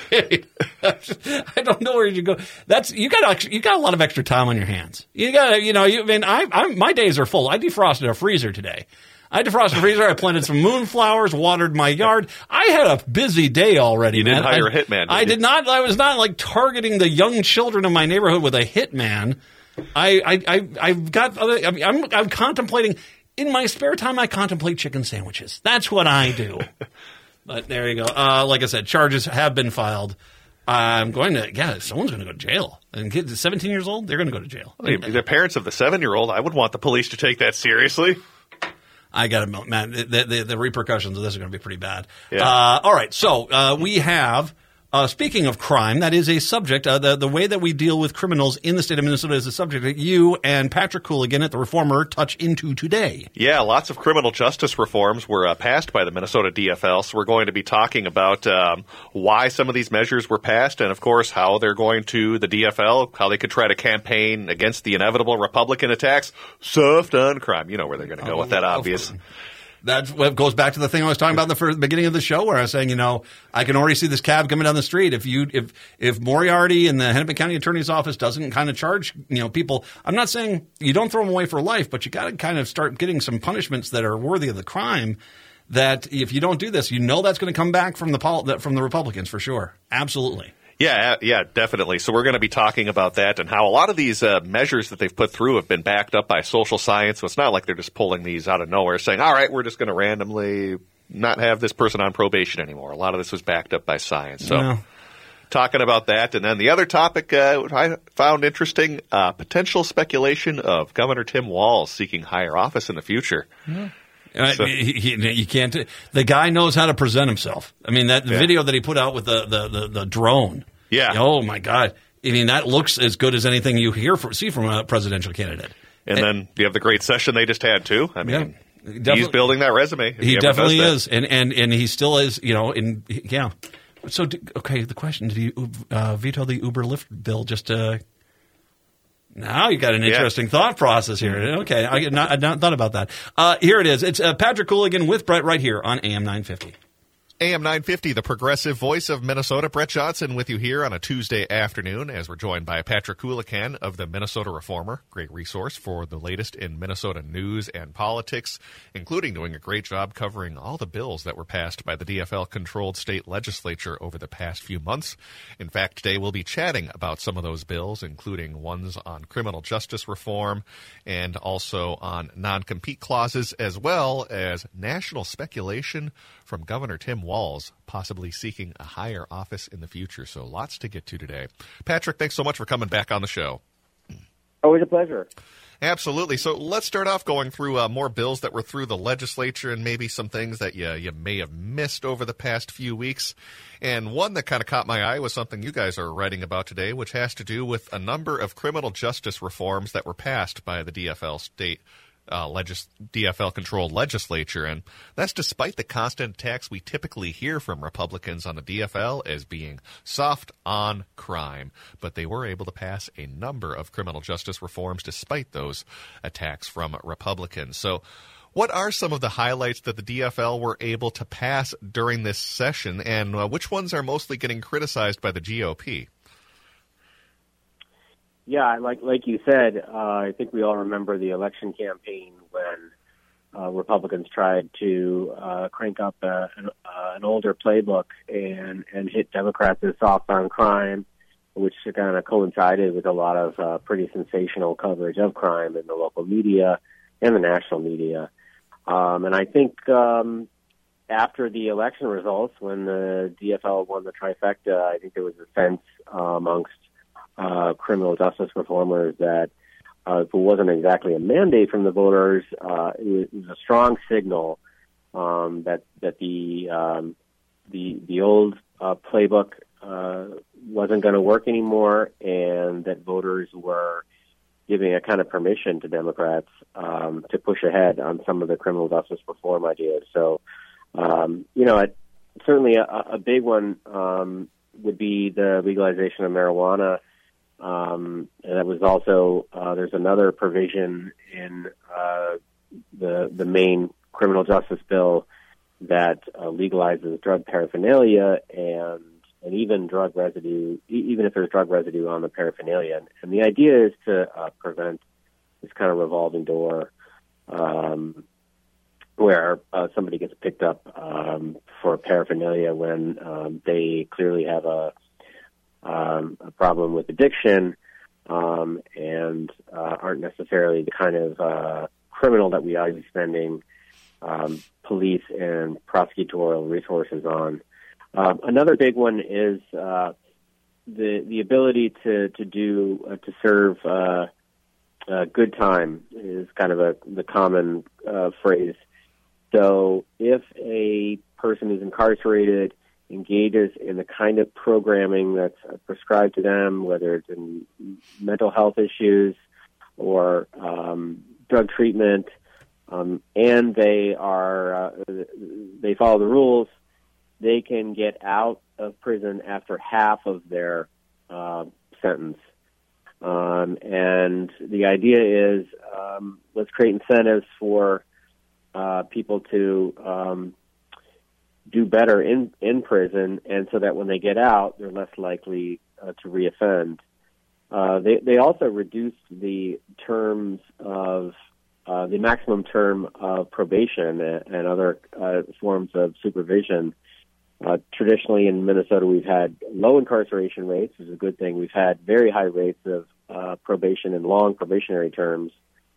I don't know where you go. That's you got you got a lot of extra time on your hands. You got you know. You, I mean, I, I my days are full. I defrosted a freezer today. I defrosted a freezer. I planted some moonflowers, watered my yard. I had a busy day already. You didn't man. hire I, a hitman. Did I you? did not. I was not like targeting the young children of my neighborhood with a hitman. I I I I've got other. I mean, I'm I'm contemplating in my spare time. I contemplate chicken sandwiches. That's what I do. But there you go. Uh, like I said, charges have been filed. I'm going to, yeah, someone's going to go to jail. And kids, seventeen years old, they're going to go to jail. I mean, the parents of the seven-year-old, I would want the police to take that seriously. I got to, man, the, the, the repercussions of this are going to be pretty bad. Yeah. Uh, all right, so uh, we have, uh, speaking of crime, that is a subject. Uh, the, the way that we deal with criminals in the state of Minnesota is a subject that you and Patrick Cooligan at The Reformer touch into today. Yeah, lots of criminal justice reforms were uh, passed by the Minnesota D F L, so we're going to be talking about um, why some of these measures were passed and, of course, how they're going to, the D F L, how they could try to campaign against the inevitable Republican attacks, soft on crime. You know where they're going to go Oh, with that, obvious. That goes back to the thing I was talking about in the first, beginning of the show, where I was saying, you know, I can already see this cab coming down the street. If you, if if Moriarty and the Hennepin County Attorney's Office doesn't kind of charge, you know, people. I'm not saying you don't throw them away for life, but you got to kind of start getting some punishments that are worthy of the crime. That if you don't do this, you know that's going to come back from the pol- from the Republicans for sure. Absolutely. Yeah, yeah, definitely. So we're going to be talking about that and how a lot of these uh, measures that they've put through have been backed up by social science. So it's not like they're just pulling these out of nowhere saying, all right, we're just going to randomly not have this person on probation anymore. A lot of this was backed up by science. So Yeah. talking about that. And then the other topic uh, I found interesting, uh, potential speculation of Governor Tim Walz seeking higher office in the future. Uh, he, he, you can't. The guy knows how to present himself. I mean, that Yeah. video that he put out with the the, the, the drone. Yeah. Oh my God. I mean, that looks as good as anything you hear from, see from a presidential candidate. And, and then you have the great session they just had too. I mean, yeah, he's building that resume. He ever definitely does that. is, and, and and he still is. You know, in yeah. So okay, the question: did he uh, veto the Uber Lyft bill just to? Now you got an interesting yeah. thought process here. Okay, I had not, I had not thought about that. Uh, here it is. It's uh, Patrick Cooligan with Brett right here on A M nine fifty. A M nine fifty, the progressive voice of Minnesota. Brett Johnson with you here on a Tuesday afternoon as we're joined by Patrick Cooligan of the Minnesota Reformer. Great resource for the latest in Minnesota news and politics, including doing a great job covering all the bills that were passed by the D F L-controlled state legislature over the past few months. In fact, today we'll be chatting about some of those bills, including ones on criminal justice reform and also on non-compete clauses, as well as national speculation from Governor Tim Walz, possibly seeking a higher office in the future. So lots to get to today. Patrick, thanks so much for coming back on the show. Always a pleasure. Absolutely. So let's start off going through uh, more bills that were through the legislature and maybe some things that you, you may have missed over the past few weeks. And one that kind of caught my eye was something you guys are writing about today, which has to do with a number of criminal justice reforms that were passed by the D F L state Uh, legis- D F L-controlled legislature, and that's despite the constant attacks we typically hear from Republicans on the D F L as being soft on crime. But they were able to pass a number of criminal justice reforms despite those attacks from Republicans. So what are some of the highlights that the D F L were able to pass during this session, and uh, which ones are mostly getting criticized by the G O P? Yeah, like like you said, uh, I think we all remember the election campaign when uh, Republicans tried to uh, crank up a, an, uh, an older playbook and, and hit Democrats as soft on crime, which kind of coincided with a lot of uh, pretty sensational coverage of crime in the local media and the national media. Um, and I think um, after the election results, when the D F L won the trifecta, I think there was a sense uh, amongst Uh, criminal justice reformers that uh, if it wasn't exactly a mandate from the voters, uh, it, was, it was a strong signal um, that that the um, the the old uh, playbook uh, wasn't going to work anymore, and that voters were giving a kind of permission to Democrats um, to push ahead on some of the criminal justice reform ideas. So, um, you know, it, certainly a, a big one um, would be the legalization of marijuana. Um, and that was also, uh, there's another provision in uh, the the main criminal justice bill that uh, legalizes drug paraphernalia and and even drug residue, even if there's drug residue on the paraphernalia. And, and the idea is to uh, prevent this kind of revolving door um, where uh, somebody gets picked up um, for paraphernalia when um, they clearly have a, um, a problem with addiction um, and uh, aren't necessarily the kind of uh, criminal that we ought to be spending um, police and prosecutorial resources on. Um, another big one is uh, the the ability to to do uh, to serve uh, uh, good time is kind of a the common uh, phrase. So if a person who's incarcerated engages in the kind of programming that's prescribed to them, whether it's in mental health issues or um, drug treatment, um, and they are uh, they follow the rules, they can get out of prison after half of their uh, sentence. Um, and the idea is um, let's create incentives for uh, people to um, do better in, in prison, and so that when they get out, they're less likely uh, to reoffend. Uh, they, they also reduced the terms of uh, the maximum term of probation and, and other uh, forms of supervision. Uh, traditionally in Minnesota, we've had low incarceration rates, which is a good thing. We've had very high rates of uh, probation and long probationary terms.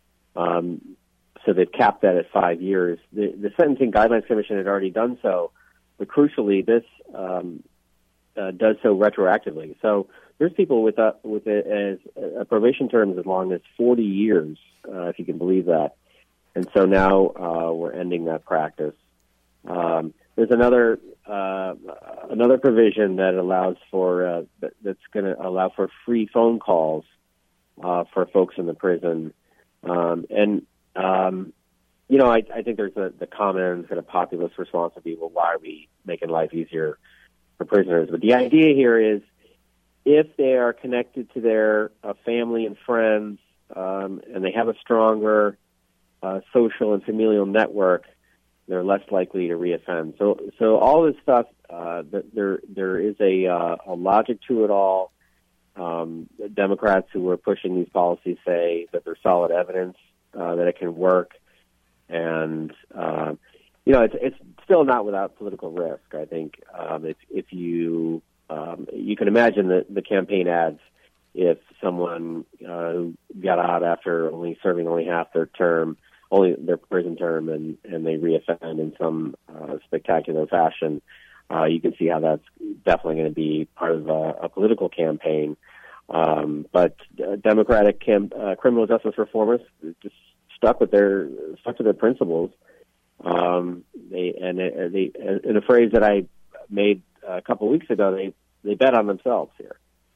Um, so they've capped that at five years. The, the Sentencing Guidelines Commission had already done so, but crucially, this um, uh, does so retroactively. So there's people with a, with a, as a probation term as long as forty years, uh, if you can believe that. And so now uh, we're ending that practice. Um, there's another uh, another provision that allows for uh, that, that's going to allow for free phone calls uh, for folks in the prison, um, and um, you know I, I think there's a, the common kind of populist response to be, well, why are we making life easier for prisoners? But the idea here is, if they are connected to their uh, family and friends, um, and they have a stronger uh, social and familial network, they're less likely to reoffend. So, so all this stuff, uh, there there is a, uh, a logic to it all. Um, Democrats who are pushing these policies say that there's solid evidence uh, that it can work, and uh, you know it's it's still not without political risk. I think um, if if you um, you can imagine the the campaign ads if someone uh, who got out after only serving only half their term. only their prison term, and, and they reoffend in some uh, spectacular fashion, uh, you can see how that's definitely going to be part of a, a political campaign. Um, but uh, Democratic cam- uh, criminal justice reformers just stuck with their stuck to their principles. Um, they and uh, they, in a phrase that I made a couple of weeks ago, they they bet on themselves here.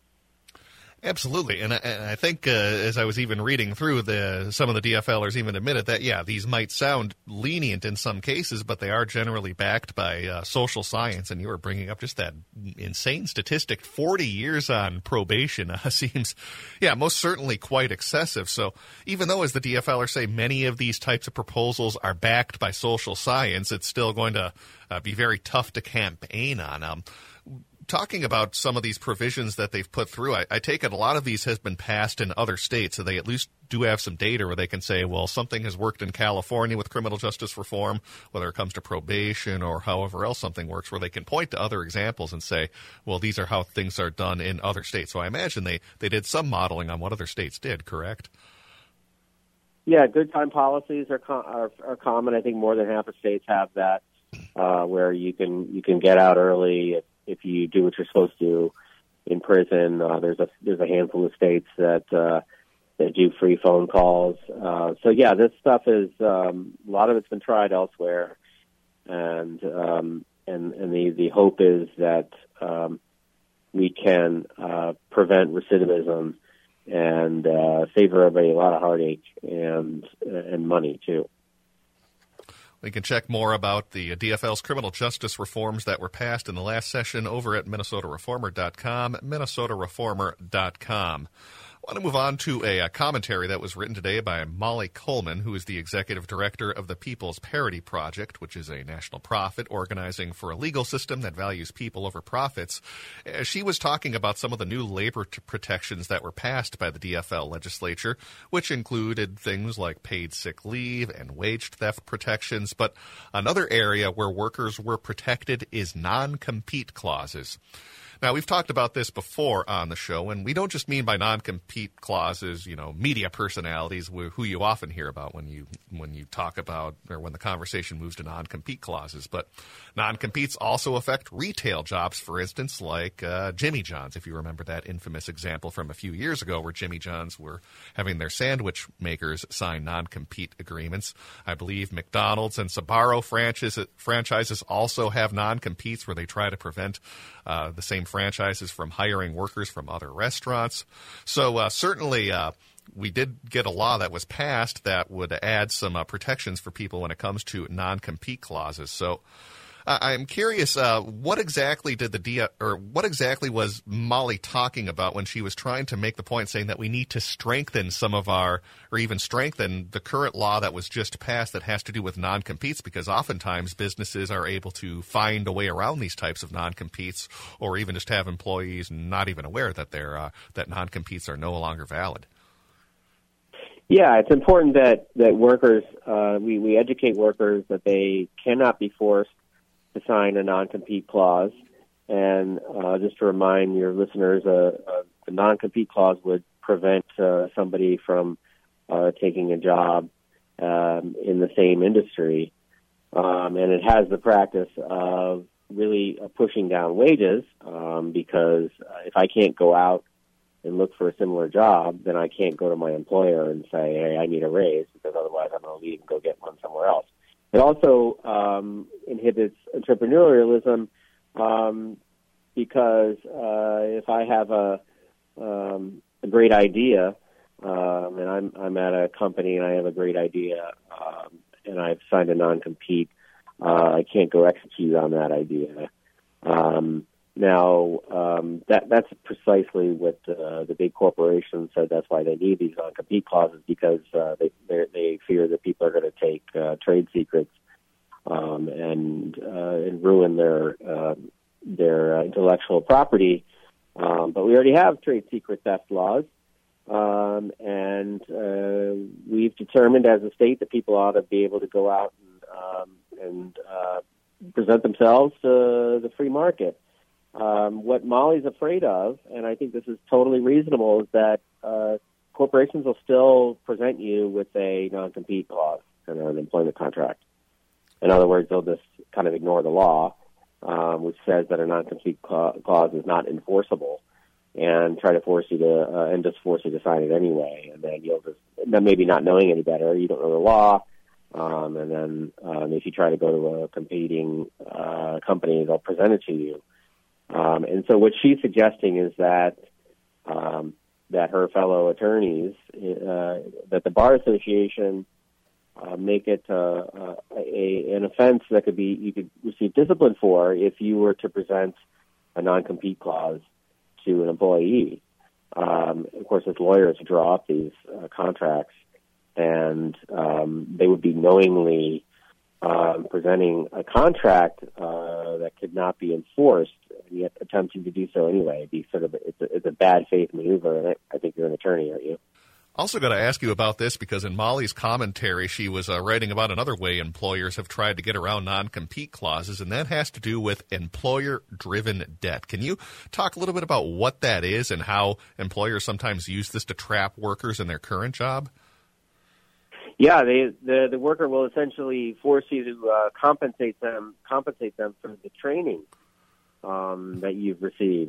Absolutely, and I, and I think uh, as I was even reading through, the some of the DFLers even admitted that, yeah, these might sound lenient in some cases, but they are generally backed by uh, social science. And you were bringing up just that insane statistic: forty years on probation uh, seems, yeah, most certainly quite excessive. So even though, as the DFLers say, many of these types of proposals are backed by social science, it's still going to uh, be very tough to campaign on. Um, Talking about some of these provisions that they've put through, I, I take it a lot of these has been passed in other states, so they at least do have some data where they can say, well, something has worked in California with criminal justice reform, whether it comes to probation or however else something works, where they can point to other examples and say, well, these are how things are done in other states. So I imagine they, they did some modeling on what other states did, correct? Yeah, good time policies are, com- are, are common. I think more than half of states have that, uh, where you can you can get out early if, if you do what you're supposed to do in prison. Uh, there's a there's a handful of states that uh, that do free phone calls. Uh, so yeah, this stuff is um, a lot of it's been tried elsewhere, and um, and and the the hope is that um, we can uh, prevent recidivism and uh, save everybody a lot of heartache and and money too. You can check more about the D F L's criminal justice reforms that were passed in the last session over at Minnesota Reformer dot com, Minnesota Reformer dot com. I want to move on to a, a commentary that was written today by Molly Coleman, who is the executive director of the People's Parity Project, which is a national profit organizing for a legal system that values people over profits. She was talking about some of the new labor t- protections that were passed by the D F L legislature, which included things like paid sick leave and wage theft protections. But another area where workers were protected is non-compete clauses. Now, we've talked about this before on the show, and we don't just mean by non-compete clauses, you know, media personalities who you often hear about when you when you talk about or when the conversation moves to non-compete clauses. But non-competes also affect retail jobs, for instance, like uh, Jimmy John's, if you remember that infamous example from a few years ago where Jimmy John's were having their sandwich makers sign non-compete agreements. I believe McDonald's and Sbarro franchises, franchises also have non-competes where they try to prevent uh, the same franchises from hiring workers from other restaurants. So uh, certainly uh, we did get a law that was passed that would add some uh, protections for people when it comes to non-compete clauses. So uh, I'm curious, uh, what exactly did the D or what exactly was Molly talking about when she was trying to make the point saying that we need to strengthen some of our, or even strengthen the current law that was just passed that has to do with non-competes, because oftentimes businesses are able to find a way around these types of non-competes, or even just have employees not even aware that they're uh, that non-competes are no longer valid. Yeah, it's important that that workers uh, we we educate workers that they cannot be forced to sign a non-compete clause. And uh, just to remind your listeners, uh, uh, the non-compete clause would prevent uh, somebody from uh, taking a job um, in the same industry. Um, and it has the practice of really uh, pushing down wages um, because uh, if I can't go out and look for a similar job, then I can't go to my employer and say, hey, I need a raise, because otherwise I'm going to leave and go get one somewhere else. It also um, inhibits entrepreneurialism um, because uh, if I have a, um, a great idea um, and I'm, I'm at a company and I have a great idea um, and I've signed a non-compete, uh, I can't go execute on that idea. Um, now, um, that, that's precisely what uh, the big corporations said. That's why they need these non-compete clauses, because uh, they they fear that people are going to take uh, trade secrets um, and uh, and ruin their uh, their uh, intellectual property. Um, but we already have trade secret theft laws, um, and uh, we've determined as a state that people ought to be able to go out and, um, and uh, present themselves to the free market. Um, what Molly's afraid of, and I think this is totally reasonable, is that uh, corporations will still present you with a non-compete clause in an employment contract. In other words, they'll just kind of ignore the law, um, which says that a non-compete clause is not enforceable, and try to force you to, uh, and just force you to sign it anyway. And then you'll just, then maybe not knowing any better, you don't know the law, um, and then um, if you try to go to a competing uh, company, they'll present it to you. Um, and so what she's suggesting is that um, that her fellow attorneys, uh, that the Bar Association uh, make it uh, uh, a, an offense that could be, you could receive discipline for if you were to present a non-compete clause to an employee. Um, of course, as lawyers draw up these uh, contracts, and um, they would be knowingly um, presenting a contract uh, that could not be enforced, and yet attempting to do so anyway. It'd be sort of it's a, it's a bad faith maneuver, and I, I think you're an attorney, aren't you? Also got to ask you about this, because in Molly's commentary, she was uh, writing about another way employers have tried to get around non-compete clauses, and that has to do with employer-driven debt. Can you talk a little bit about what that is and how employers sometimes use this to trap workers in their current job? Yeah, they, the the worker will essentially force you to uh, compensate them compensate them for the training um, that you've received,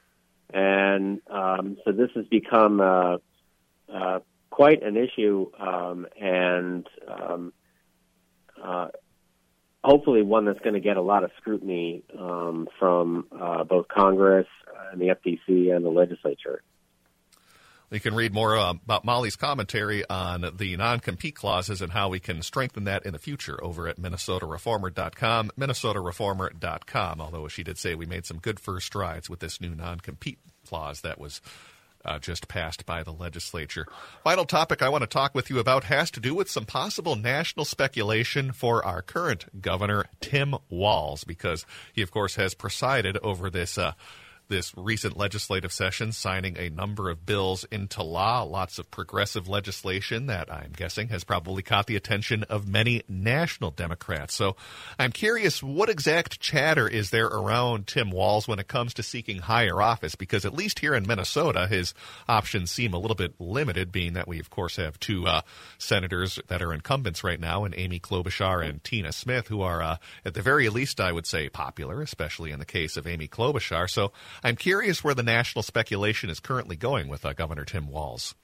and um, so this has become uh, uh, quite an issue, um, and um, uh, hopefully one that's going to get a lot of scrutiny um, from uh, both Congress and the F T C and the legislature. You can read more uh, about Molly's commentary on the non-compete clauses and how we can strengthen that in the future over at Minnesota Reformer dot com, Minnesota Reformer dot com, although she did say we made some good first strides with this new non-compete clause that was uh, just passed by the legislature. Final topic I want to talk with you about has to do with some possible national speculation for our current governor, Tim Walz, because he, of course, has presided over this uh, this recent legislative session, signing a number of bills into law, lots of progressive legislation that I'm guessing has probably caught the attention of many national Democrats. So I'm curious, what exact chatter is there around Tim Walz when it comes to seeking higher office? Because at least here in Minnesota, his options seem a little bit limited, being that we, of course, have two uh, senators that are incumbents right now, and Amy Klobuchar and Tina Smith, who are, uh, at the very least, I would say, popular, especially in the case of Amy Klobuchar. So I'm curious where the national speculation is currently going with uh, Governor Tim Walz.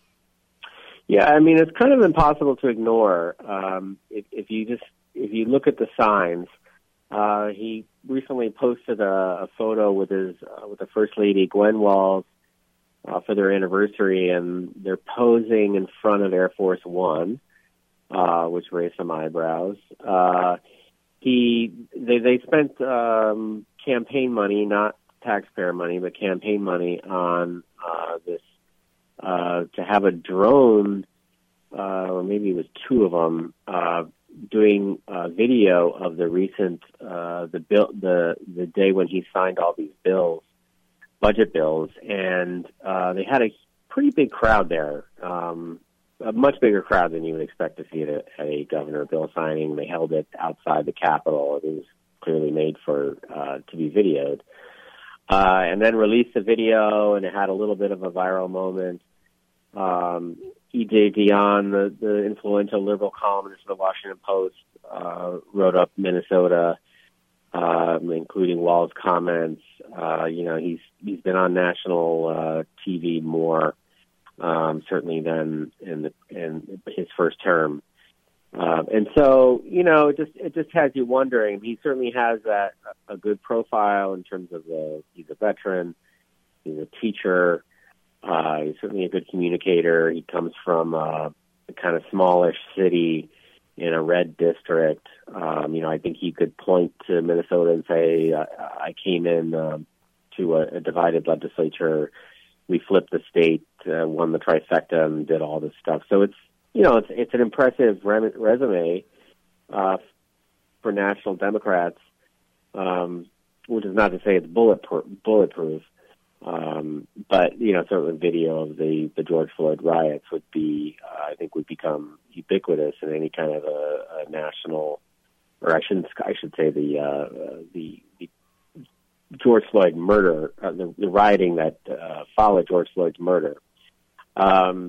Yeah, I mean, it's kind of impossible to ignore. Um, if, if you just if you look at the signs, uh, he recently posted a, a photo with his uh, with the First Lady Gwen Walz uh, for their anniversary, and they're posing in front of Air Force One, uh, which raised some eyebrows. Uh, he they they spent um, campaign money, not taxpayer money, but campaign money on uh, this uh, to have a drone, uh, or maybe it was two of them, uh, doing uh, video of the recent uh, the bill the the day when he signed all these bills, budget bills, and uh, they had a pretty big crowd there, um, a much bigger crowd than you would expect to see at a, at a governor bill signing. They held it outside the Capitol. It was clearly made for uh, to be videoed. Uh, and then released the video, and it had a little bit of a viral moment. Um, E J Dionne, the, the influential liberal columnist of the Washington Post, uh, wrote up Minnesota, um, including Walz's comments. Uh, you know, he's he's been on national uh, T V more, um, certainly than in, the, in his first term. Um, and so, you know, it just it just has you wondering. He certainly has that a good profile in terms of the he's a veteran, he's a teacher, uh, he's certainly a good communicator. He comes from uh, a kind of smallish city in a red district. Um, you know, I think he could point to Minnesota and say, I, I came in um, to a, a divided legislature. We flipped the state, uh, won the trifecta, and did all this stuff. So it's You know, it's it's an impressive re- resume uh, for national Democrats, um, which is not to say it's bulletproof. bulletproof. Um, but, you know, certainly video of the, the George Floyd riots would be, uh, I think, would become ubiquitous in any kind of a, a national, or I shouldn't, I should say the uh, the, the George Floyd murder, uh, the, the rioting that uh, followed George Floyd's murder. Um,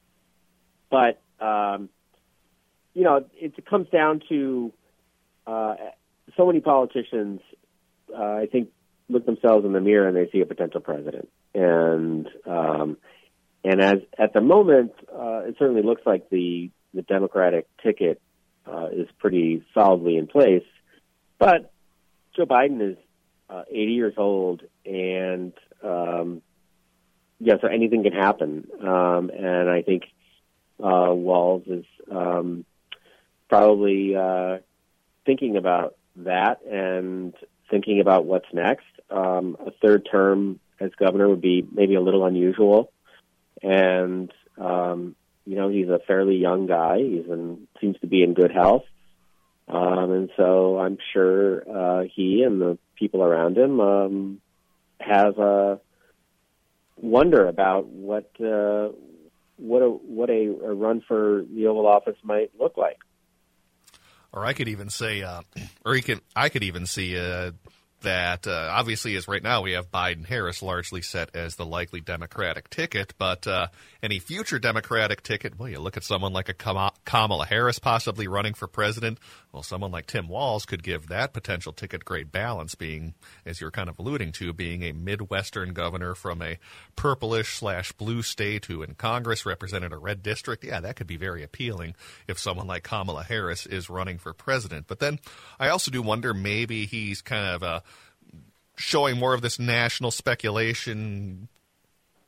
but Um, you know, it, it comes down to uh, so many politicians, uh, I think, look themselves in the mirror and they see a potential president. And um, and as at the moment, uh, it certainly looks like the, the Democratic ticket uh, is pretty solidly in place. But Joe Biden is uh, eighty years old, and um, yeah, so anything can happen. Um, and I think Uh, Walz is um, probably uh, thinking about that and thinking about what's next. Um, a third term as governor would be maybe a little unusual. And, um, you know, he's a fairly young guy. He's in, seems to be in good health. Um, and so I'm sure uh, he and the people around him um, have a wonder about what uh, what a what a, a run for the Oval Office might look like. Or I could even say, uh, or you can, I could even see uh, that uh, obviously, as right now we have Biden-Harris largely set as the likely Democratic ticket, but uh, any future Democratic ticket, well, you look at someone like a Kamala Harris possibly running for president. Well, someone like Tim Walz could give that potential ticket great balance, being, as you're kind of alluding to, being a Midwestern governor from a purplish slash blue state who in Congress represented a red district. Yeah, that could be very appealing if someone like Kamala Harris is running for president. But then I also do wonder, maybe he's kind of uh, showing more of this national speculation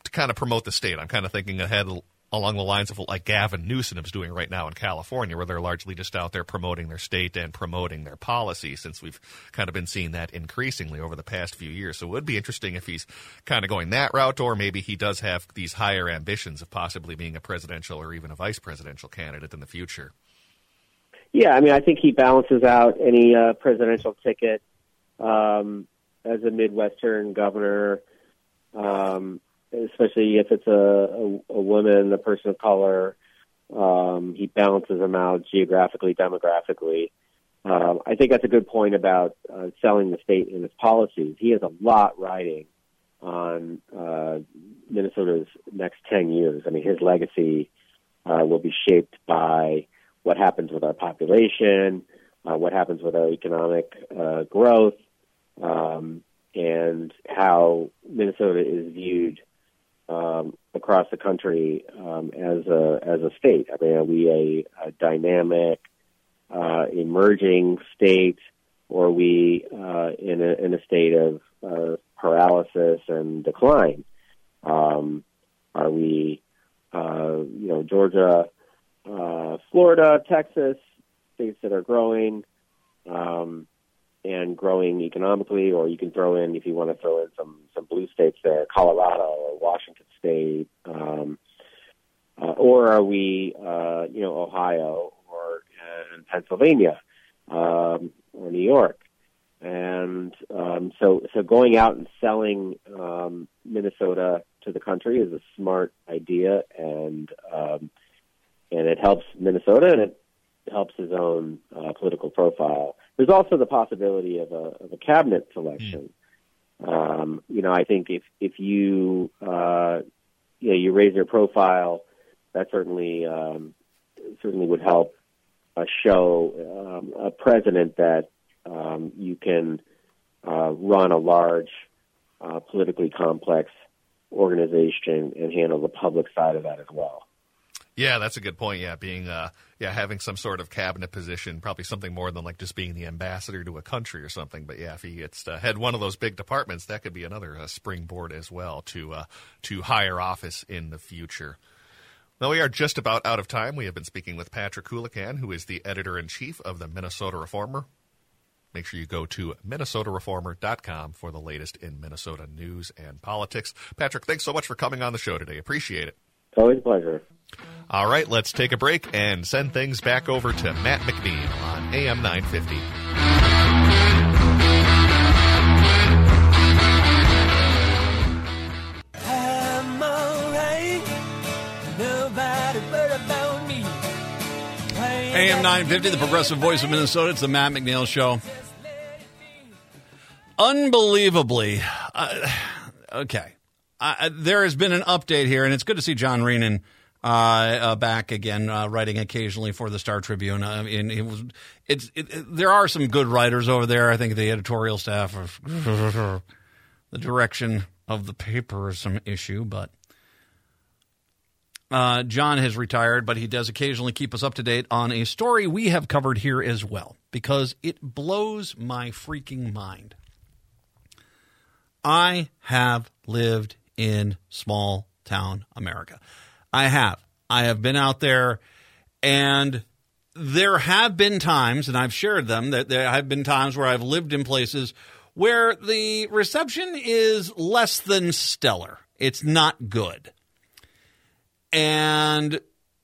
to kind of promote the state. I'm kind of thinking ahead along the lines of what like Gavin Newsom is doing right now in California, where they're largely just out there promoting their state and promoting their policy, since we've kind of been seeing that increasingly over the past few years. So it would be interesting if he's kind of going that route, or maybe he does have these higher ambitions of possibly being a presidential or even a vice presidential candidate in the future. Yeah, I mean, I think he balances out any uh, presidential ticket um, as a Midwestern governor, um, especially if it's a, a, a woman, a person of color. Um, he balances them out geographically, demographically. Um, I think that's a good point about uh, selling the state and its policies. He has a lot riding on uh, Minnesota's next ten years. I mean, his legacy uh, will be shaped by what happens with our population, uh, what happens with our economic uh, growth, um, and how Minnesota is viewed um, across the country um, as a as a state. I mean, are we a, a dynamic, uh, emerging state, or are we uh, in a in a state of uh, paralysis and decline? Um, are we, uh, you know, Georgia, uh, Florida, Texas, states that are growing um, and growing economically, or you can throw in, if you want to throw in some, some blue states there, Colorado or Washington State, um, uh, or are we, uh, you know, Ohio or uh, Pennsylvania um, or New York? And um, so, so going out and selling um, Minnesota to the country is a smart idea, and um, and it helps Minnesota, and it helps his own uh, political profile. There's also the possibility of a of a cabinet selection. Mm. Um, you know, I think if if you uh, you know you raise your profile, that certainly um, certainly would help uh, show um, a president that um, you can uh, run a large, uh, politically complex organization and handle the public side of that as well. Yeah, that's a good point. Yeah, being uh, yeah, having some sort of cabinet position, probably something more than like just being the ambassador to a country or something. But yeah, if he gets to head one of those big departments, that could be another uh, springboard as well to uh, to higher office in the future. Well, we are just about out of time. We have been speaking with Patrick Coolican, who is the editor-in-chief of the Minnesota Reformer. Make sure you go to minnesota reformer dot com for the latest in Minnesota news and politics. Patrick, thanks so much for coming on the show today. Appreciate it. It's always a pleasure. All right, let's take a break and send things back over to Matt McNeil on A M nine fifty. I'm all right. Nobody but about me. A M nine fifty, the progressive voice of Minnesota. It's the Matt McNeil Show. Unbelievably, uh, okay, uh, there has been an update here, and it's good to see John Reenan uh, uh, back again, uh, writing occasionally for the Star Tribune. Uh, and it was, it's, it, it, there are some good writers over there. I think the editorial staff, of the direction of the paper is some issue, but uh, John has retired, but he does occasionally keep us up to date on a story we have covered here as well, because it blows my freaking mind. I have lived in small town America. I have. I have been out there, and there have been times, and I've shared them, that there have been times where I've lived in places where the reception is less than stellar. It's not good. And,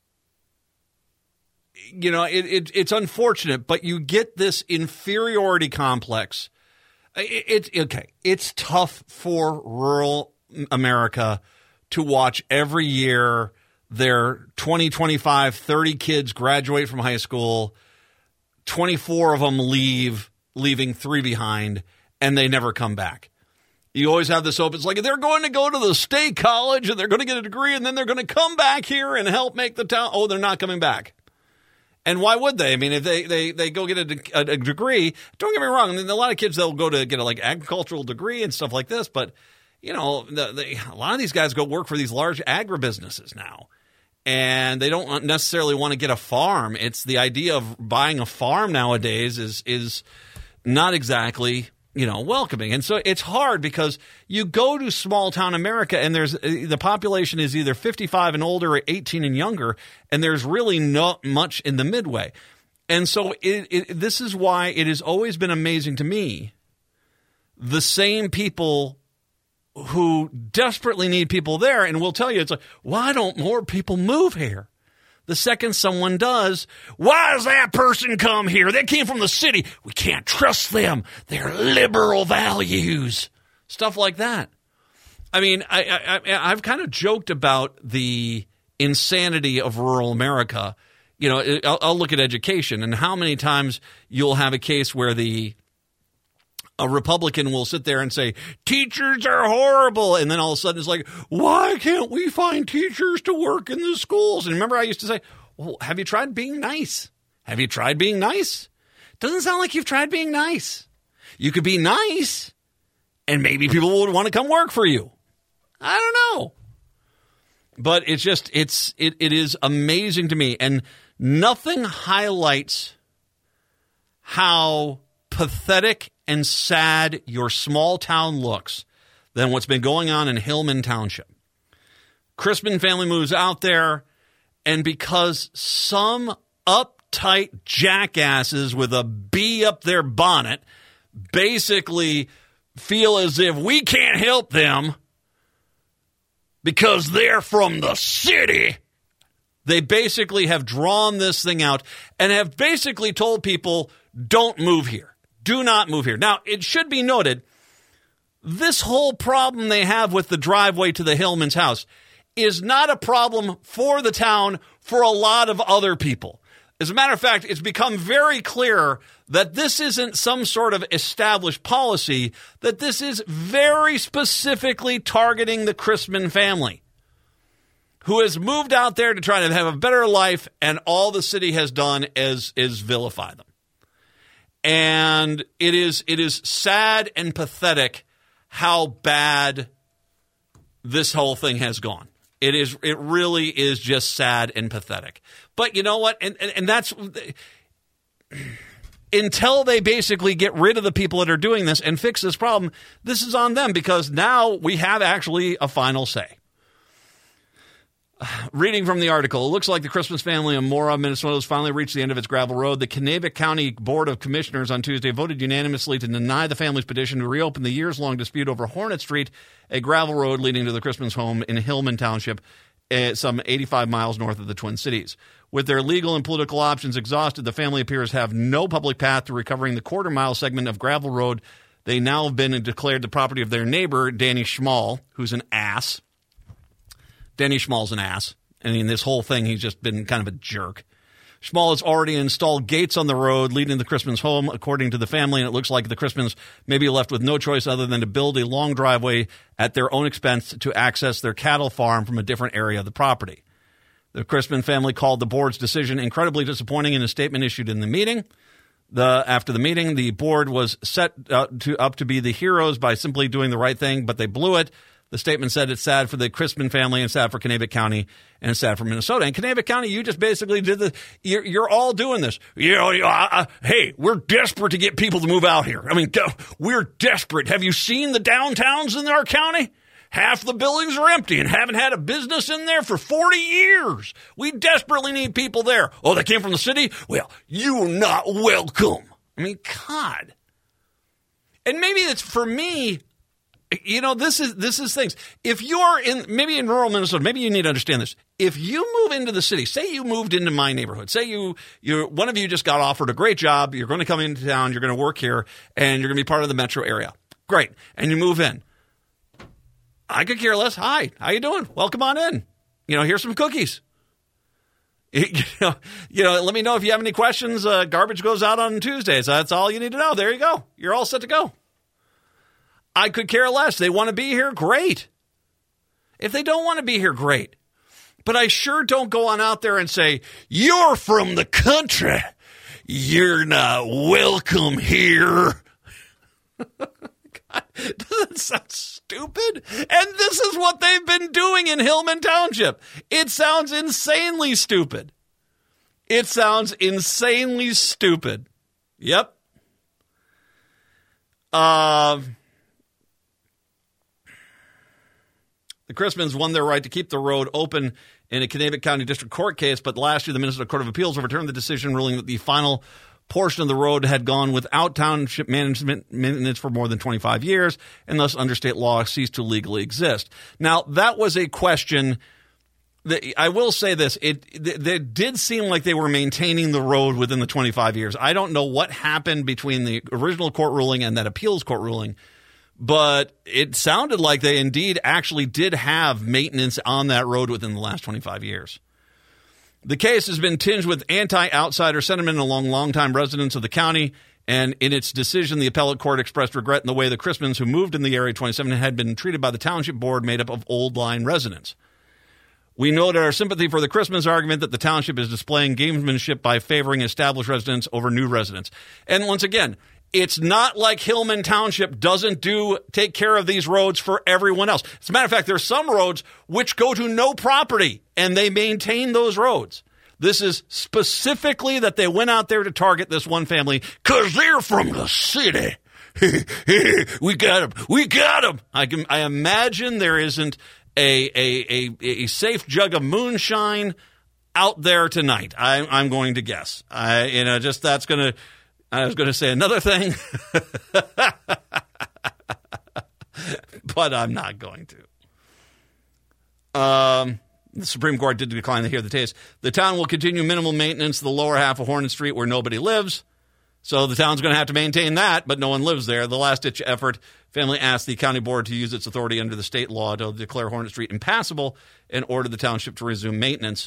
you know, it, it, it's unfortunate, but you get this inferiority complex. It's it, okay. It's tough for rural America to watch every year their twenty, twenty-five, thirty kids graduate from high school, twenty-four of them leave, leaving three behind, and they never come back. You always have this hope. It's like they're going to go to the state college and they're going to get a degree, and then they're going to come back here and help make the town. Oh, they're not coming back. And why would they? I mean, if they, they, they go get a, a, a degree, don't get me wrong. I mean, a lot of kids, they'll go to get a like agricultural degree and stuff like this. But, you know, the, the, a lot of these guys go work for these large agribusinesses now. And they don't necessarily want to get a farm. It's the idea of buying a farm nowadays is is not exactly you know, welcoming. And so it's hard because you go to small town America and there's the population is either fifty-five and older or eighteen and younger, and there's really not much in the midway. And so it, it, this is why it has always been amazing to me, the same people who desperately need people there and will tell you, it's like, why don't more people move here? The second someone does, why does that person come here? They came from the city. We can't trust them. They're liberal values. Stuff like that. I mean, I, I, I've kind of joked about the insanity of rural America. You know, I'll, I'll look at education and how many times you'll have a case where the a Republican will sit there and say, teachers are horrible. And then all of a sudden it's like, why can't we find teachers to work in the schools? And remember I used to say, well, have you tried being nice? Have you tried being nice? Doesn't sound like you've tried being nice. You could be nice and maybe people would want to come work for you. I don't know. But it's just, it's, it, it is amazing to me. And nothing highlights how pathetic and sad your small town looks than what's been going on in Hillman Township. Crispin family moves out there, and because some uptight jackasses with a bee up their bonnet basically feel as if we can't help them because they're from the city, they basically have drawn this thing out and have basically told people, don't move here. Do not move here. Now, it should be noted, this whole problem they have with the driveway to the Hillman's house is not a problem for the town for a lot of other people. As a matter of fact, it's become very clear that this isn't some sort of established policy, that this is very specifically targeting the Crispin family, who has moved out there to try to have a better life, and all the city has done is, is vilify them. And it is it is sad and pathetic how bad this whole thing has gone. It is it really is just sad and pathetic. But you know what? And and, and that's until they basically get rid of the people that are doing this and fix this problem, this is on them because now we have actually a final say. Reading from the article, it looks like the Christmas family in Mora, Minnesota has finally reached the end of its gravel road. The Kanabec County Board of Commissioners on Tuesday voted unanimously to deny the family's petition to reopen the years-long dispute over Hornet Street, a gravel road leading to the Christmas home in Hillman Township, uh, some eighty-five miles north of the Twin Cities. With their legal and political options exhausted, the family appears to have no public path to recovering the quarter-mile segment of gravel road. They now have been declared the property of their neighbor, Danny Schmall, who's an ass. Danny Schmall's an ass. I mean, this whole thing, he's just been kind of a jerk. Schmall has already installed gates on the road leading to the Crispin's home, according to the family, and it looks like the Crispins may be left with no choice other than to build a long driveway at their own expense to access their cattle farm from a different area of the property. The Crispin family called the board's decision incredibly disappointing in a statement issued in the meeting. The, after the meeting, the board was set uh, to, up to be the heroes by simply doing the right thing, but they blew it. The statement said it's sad for the Crispin family and sad for Kanabec County and sad for Minnesota. And Kanabec County, you just basically did the, you're, you're all doing this. You know, uh, uh, hey, we're desperate to get people to move out here. I mean, we're desperate. Have you seen the downtowns in our county? Half the buildings are empty and haven't had a business in there for forty years. We desperately need people there. Oh, they came from the city? Well, you're not welcome. I mean, God. And maybe it's for me. You know, this is this is things. If you're in, maybe in rural Minnesota, maybe you need to understand this. If you move into the city, say you moved into my neighborhood, say you, you, one of you just got offered a great job, you're going to come into town, you're going to work here, and you're going to be part of the metro area. Great. And you move in. I could care less. Hi, how you doing? Welcome on in. You know, here's some cookies. You know, you know, let me know if you have any questions. Uh, garbage goes out on Tuesdays. That's all you need to know. There you go. You're all set to go. I could care less. They want to be here? Great. If they don't want to be here, great. But I sure don't go on out there and say, you're from the country. You're not welcome here. God, doesn't that sound stupid? And this is what they've been doing in Hillman Township. It sounds insanely stupid. It sounds insanely stupid. Yep. Uh, the Chrismans won their right to keep the road open in a Kanabec County District Court case, but last year the Minnesota Court of Appeals overturned the decision, ruling that the final portion of the road had gone without township management maintenance for more than twenty-five years, and thus under state law ceased to legally exist. Now, that was a question that, I will say this, it, it, it did seem like they were maintaining the road within the twenty-five years. I don't know what happened between the original court ruling and that appeals court ruling, but it sounded like they indeed actually did have maintenance on that road within the last twenty-five years. The case has been tinged with anti-outsider sentiment among longtime residents of the county, and in its decision, the appellate court expressed regret in the way the Chrismans who moved in the area in twenty seventeen had been treated by the township board made up of old line residents. We note our sympathy for the Chrismans' argument that the township is displaying gamesmanship by favoring established residents over new residents. And once again, it's not like Hillman Township doesn't do take care of these roads for everyone else. As a matter of fact, there's some roads which go to no property, and they maintain those roads. This is specifically that they went out there to target this one family because they're from the city. We got them. We got them. I can. I imagine there isn't a a a, a safe jug of moonshine out there tonight. I, I'm going to guess. I you know just that's going to. I was going to say another thing, but I'm not going to. Um, the Supreme Court did decline to hear the case. The town will continue minimal maintenance to the lower half of Hornet Street where nobody lives. So the town's going to have to maintain that, but no one lives there. The last-ditch effort, family asked the county board to use its authority under the state law to declare Hornet Street impassable and order the township to resume maintenance.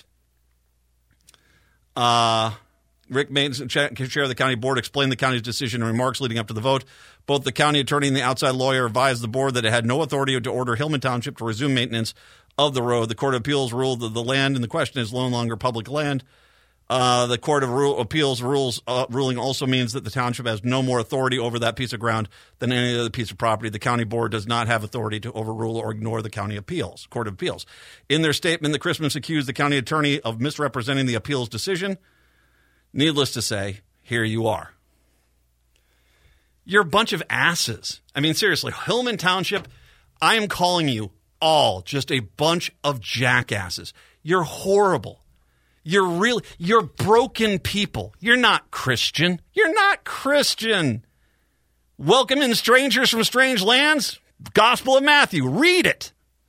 Uh... Rick Maines, chair of the county board, explained the county's decision in remarks leading up to the vote. Both the county attorney and the outside lawyer advised the board that it had no authority to order Hillman Township to resume maintenance of the road. The Court of Appeals ruled that the land in the question is no longer public land. Uh, the Court of Ru- Appeals rules uh, ruling also means that the township has no more authority over that piece of ground than any other piece of property. The county board does not have authority to overrule or ignore the county appeals, Court of Appeals. In their statement, the Chrismans accused the county attorney of misrepresenting the appeals decision. Needless to say, here you are. You're a bunch of asses. I mean, seriously, Hillman Township, I am calling you all just a bunch of jackasses. You're horrible. You're really, you're broken people. You're not Christian. You're not Christian. Welcoming strangers from strange lands, Gospel of Matthew, read it.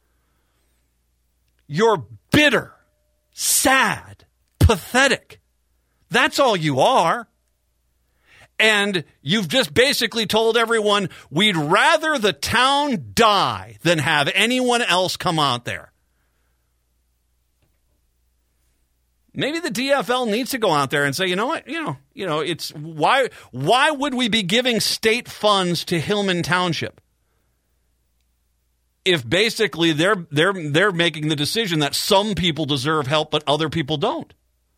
You're bitter, sad, pathetic. That's all you are. And you've just basically told everyone, we'd rather the town die than have anyone else come out there. Maybe the D F L needs to go out there and say, you know what, you know, you know, it's why why would we be giving state funds to Hillman Township if basically they're they're they're making the decision that some people deserve help but other people don't?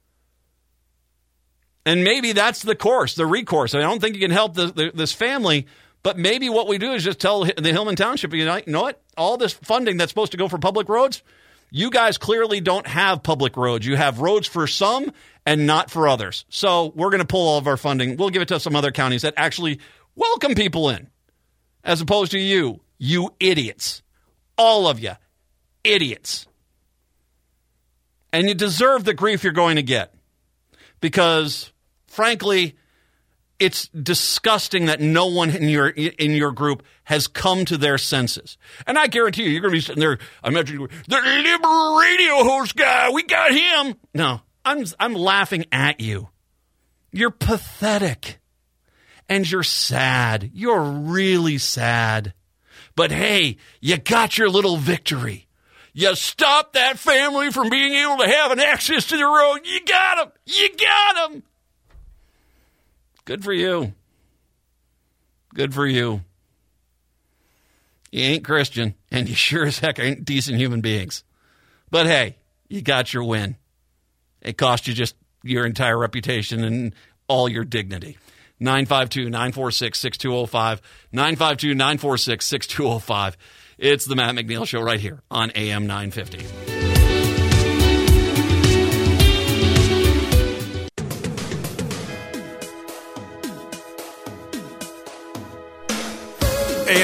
And maybe that's the course, the recourse. I don't think you can help the, the, this family, but maybe what we do is just tell the Hillman Township, you know, you know what? All this funding that's supposed to go for public roads, you guys clearly don't have public roads. You have roads for some and not for others. So we're going to pull all of our funding. We'll give it to some other counties that actually welcome people in, as opposed to you, you idiots. All of you, idiots. And you deserve the grief you're going to get because, frankly, it's disgusting that no one in your in your group has come to their senses. And I guarantee you, you're going to be sitting there, I imagine, the liberal radio host guy, we got him. No, I'm I'm laughing at you. You're pathetic. And you're sad. You're really sad. But hey, you got your little victory. You stopped that family from being able to have an access to the road. You got them. You got them. Good for you. Good for you. You ain't Christian, and you sure as heck ain't decent human beings. But hey, you got your win. It cost you just your entire reputation and all your dignity. nine five two, nine four six, six two zero five. nine five two, nine four six, six two zero five. It's the Matt McNeil Show right here on A M nine fifty.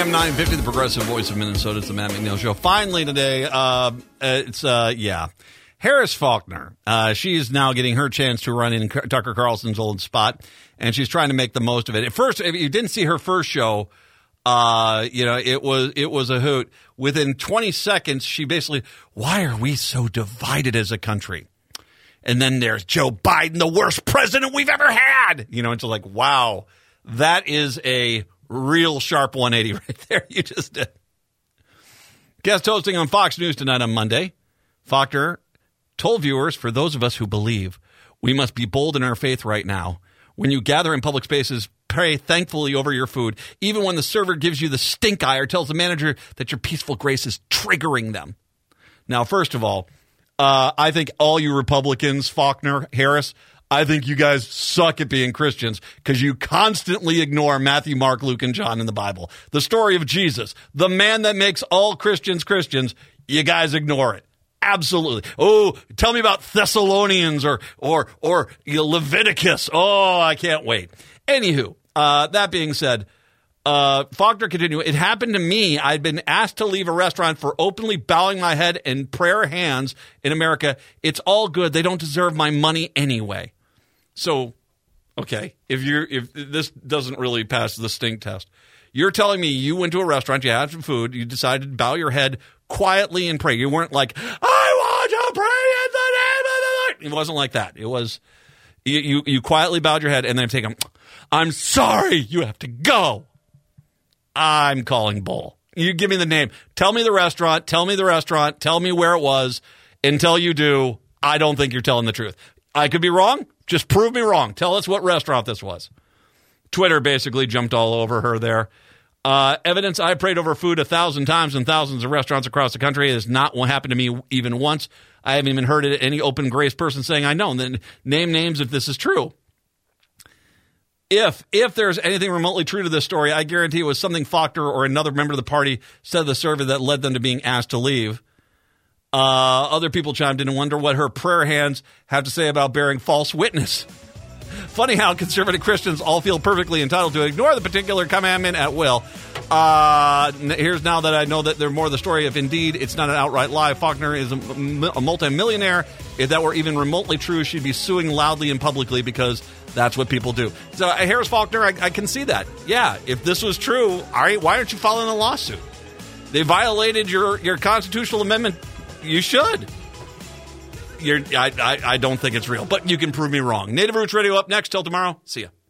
M nine fifty, the progressive voice of Minnesota. It's the Matt McNeil Show. Finally today, uh, it's, uh, yeah, Harris Faulkner. Uh, she's now getting her chance to run in Tucker Carlson's old spot, and she's trying to make the most of it. At first, if you didn't see her first show, uh, you know, it was, it was a hoot. Within twenty seconds, she basically, why are we so divided as a country? And then there's Joe Biden, the worst president we've ever had. You know, it's like, wow, that is a real sharp one eighty right there. You just did. Guest hosting on Fox News tonight on Monday, Faulkner told viewers, for those of us who believe, we must be bold in our faith right now. When you gather in public spaces, pray thankfully over your food, even when the server gives you the stink eye or tells the manager that your peaceful grace is triggering them. Now, first of all, uh, I think all you Republicans, Faulkner, Harris, I think you guys suck at being Christians because you constantly ignore Matthew, Mark, Luke, and John in the Bible. The story of Jesus, the man that makes all Christians Christians, you guys ignore it. Absolutely. Oh, tell me about Thessalonians or or or you know, Leviticus. Oh, I can't wait. Anywho, uh, that being said, uh, Faulkner continued. It happened to me. I'd been asked to leave a restaurant for openly bowing my head in prayer hands in America. It's all good. They don't deserve my money anyway. So, okay, if you're if this doesn't really pass the stink test, you're telling me you went to a restaurant, you had some food, you decided to bow your head quietly and pray. You weren't like, I want to pray in the name of the Lord. It wasn't like that. It was you. You, you quietly bowed your head and then take them. I'm sorry, you have to go. I'm calling bull. You give me the name. Tell me the restaurant. Tell me the restaurant. Tell me where it was. Until you do, I don't think you're telling the truth. I could be wrong. Just prove me wrong. Tell us what restaurant this was. Twitter basically jumped all over her there. Uh, evidence, I prayed over food a thousand times in thousands of restaurants across the country. It has not happened to me even once. I haven't even heard any open grace person saying I know. And then name names if this is true. If if there's anything remotely true to this story, I guarantee it was something Faulkner or another member of the party said of the survey that led them to being asked to leave. Uh, other people chimed in and wonder what her prayer hands have to say about bearing false witness. Funny how conservative Christians all feel perfectly entitled to ignore the particular commandment at will. Uh, here's now that I know that they're more the story. If indeed it's not an outright lie, Faulkner is a, a multimillionaire. If that were even remotely true, she'd be suing loudly and publicly because that's what people do. So uh, Harris Faulkner, I, I can see that. Yeah, if this was true, all right, why aren't you filing a lawsuit? They violated your, your constitutional amendment. You should. You're, I, I, I don't think it's real, but you can prove me wrong. Native Roots Radio up next. Till tomorrow. See ya.